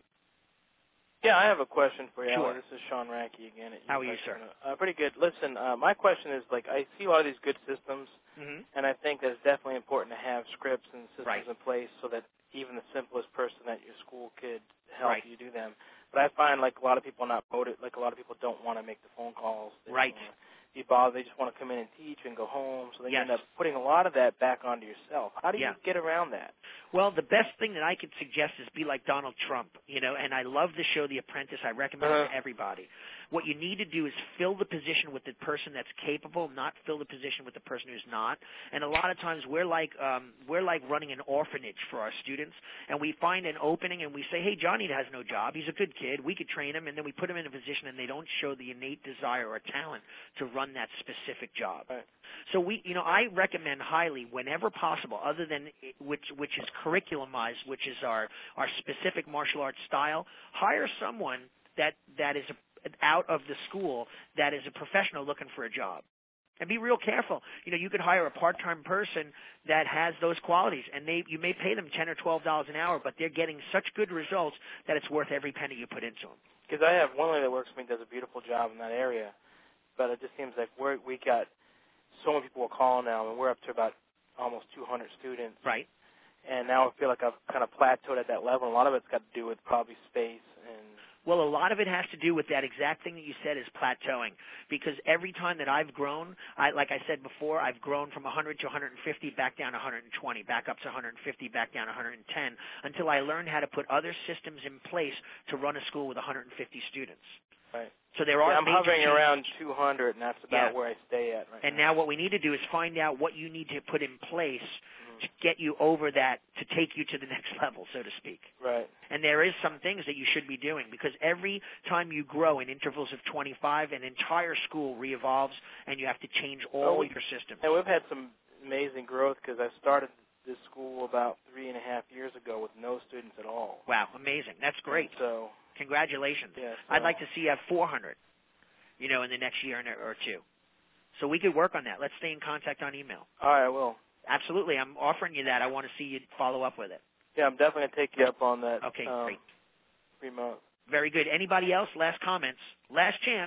Yeah, I have a question for you. Sure. This is Sean Rackey again. How are you, sir? Uh, pretty good. Listen, uh, my question is, like, I see a lot of these good systems, mm-hmm. and I think that it's definitely important to have scripts and systems right. in place so that even the simplest person at your school could help right. you do them. But I find, like, a lot of people are not voted, like, a lot of people don't want to make the phone calls. They right. Be bothered. They just want to come in and teach and go home, so they yes. end up putting a lot of that back onto yourself. How do you yeah. get around that? Well, the best thing that I could suggest is be like Donald Trump, you know, and I love the show The Apprentice. I recommend uh-huh. it to everybody. What you need to do is fill the position with the person that's capable, not fill the position with the person who's not. And a lot of times we're like um, we're like running an orphanage for our students, and we find an opening and we say, hey, Johnny has no job. He's a good kid. We could train him, and then we put him in a position and they don't show the innate desire or talent to run that specific job. Right. So we, you know, I recommend highly whenever possible, other than which which is curriculumized, which is our our specific martial arts style, hire someone that that is a, out of the school that is a professional looking for a job. And be real careful. You know, you could hire a part-time person that has those qualities, and they you may pay them ten or twelve dollars an hour, but they're getting such good results that it's worth every penny you put into them. Because I have one lady that works for me, does a beautiful job in that area, but it just seems like we're, we got so many people are calling now, and we're up to about almost two hundred students. Right. And now I feel like I've kind of plateaued at that level. A lot of it's got to do with probably space and. Well, a lot of it has to do with that exact thing that you said is plateauing. Because every time that I've grown, I, like I said before, I've grown from one hundred to one hundred fifty, back down to one hundred twenty, back up to one hundred fifty, back down to one hundred ten, until I learned how to put other systems in place to run a school with one hundred fifty students. Right. So there are yeah, I'm major hovering changes. around two hundred, and that's about Yeah. where I stay at right and now. now what we need to do is find out what you need to put in place to get you over that, to take you to the next level, so to speak. Right. And there is some things that you should be doing, because every time you grow in intervals of twenty-five, an entire school re-evolves, and you have to change all oh, we, your systems. And we've had some amazing growth, because I started this school about three and a half years ago with no students at all. Wow, amazing. That's great. And so congratulations. Yeah, so. I'd like to see you have four hundred, you know, in the next year or two. So we could work on that. Let's stay in contact on email. All right, I will. Absolutely. I'm offering you that. I want to see you follow up with it. Yeah, I'm definitely going to take you up on that. Okay, um, great. Free month. Very good. Anybody else? Last comments? Last chance.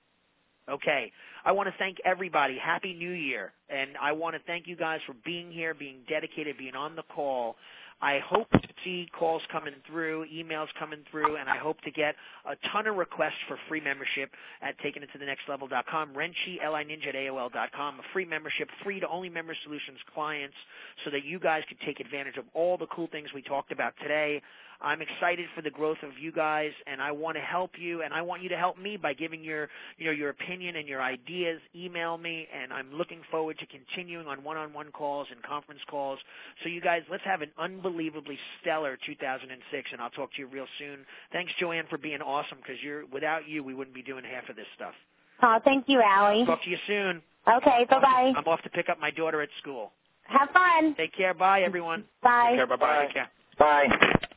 Okay. I want to thank everybody. Happy New Year. And I want to thank you guys for being here, being dedicated, being on the call. I hope to see calls coming through, emails coming through, and I hope to get a ton of requests for free membership at taking it to the next level dot com, Renchi, L I Ninja at A O L dot com, a free membership, free to only Member Solutions clients, so that you guys can take advantage of all the cool things we talked about today. I'm excited for the growth of you guys, and I want to help you, and I want you to help me by giving your, you know, your opinion and your ideas. Email me, and I'm looking forward to continuing on one-on-one calls and conference calls. So you guys, let's have an unbelievable unbelievably stellar two thousand six, and I'll talk to you real soon. Thanks, Joanne, for being awesome, because you're without you, we wouldn't be doing half of this stuff. Oh, thank you, Allie. Talk to you soon. Okay, bye-bye. I'm off to pick up my daughter at school. Have fun. Take care. Bye, everyone. Bye. Take care. Bye-bye. Take care. Bye.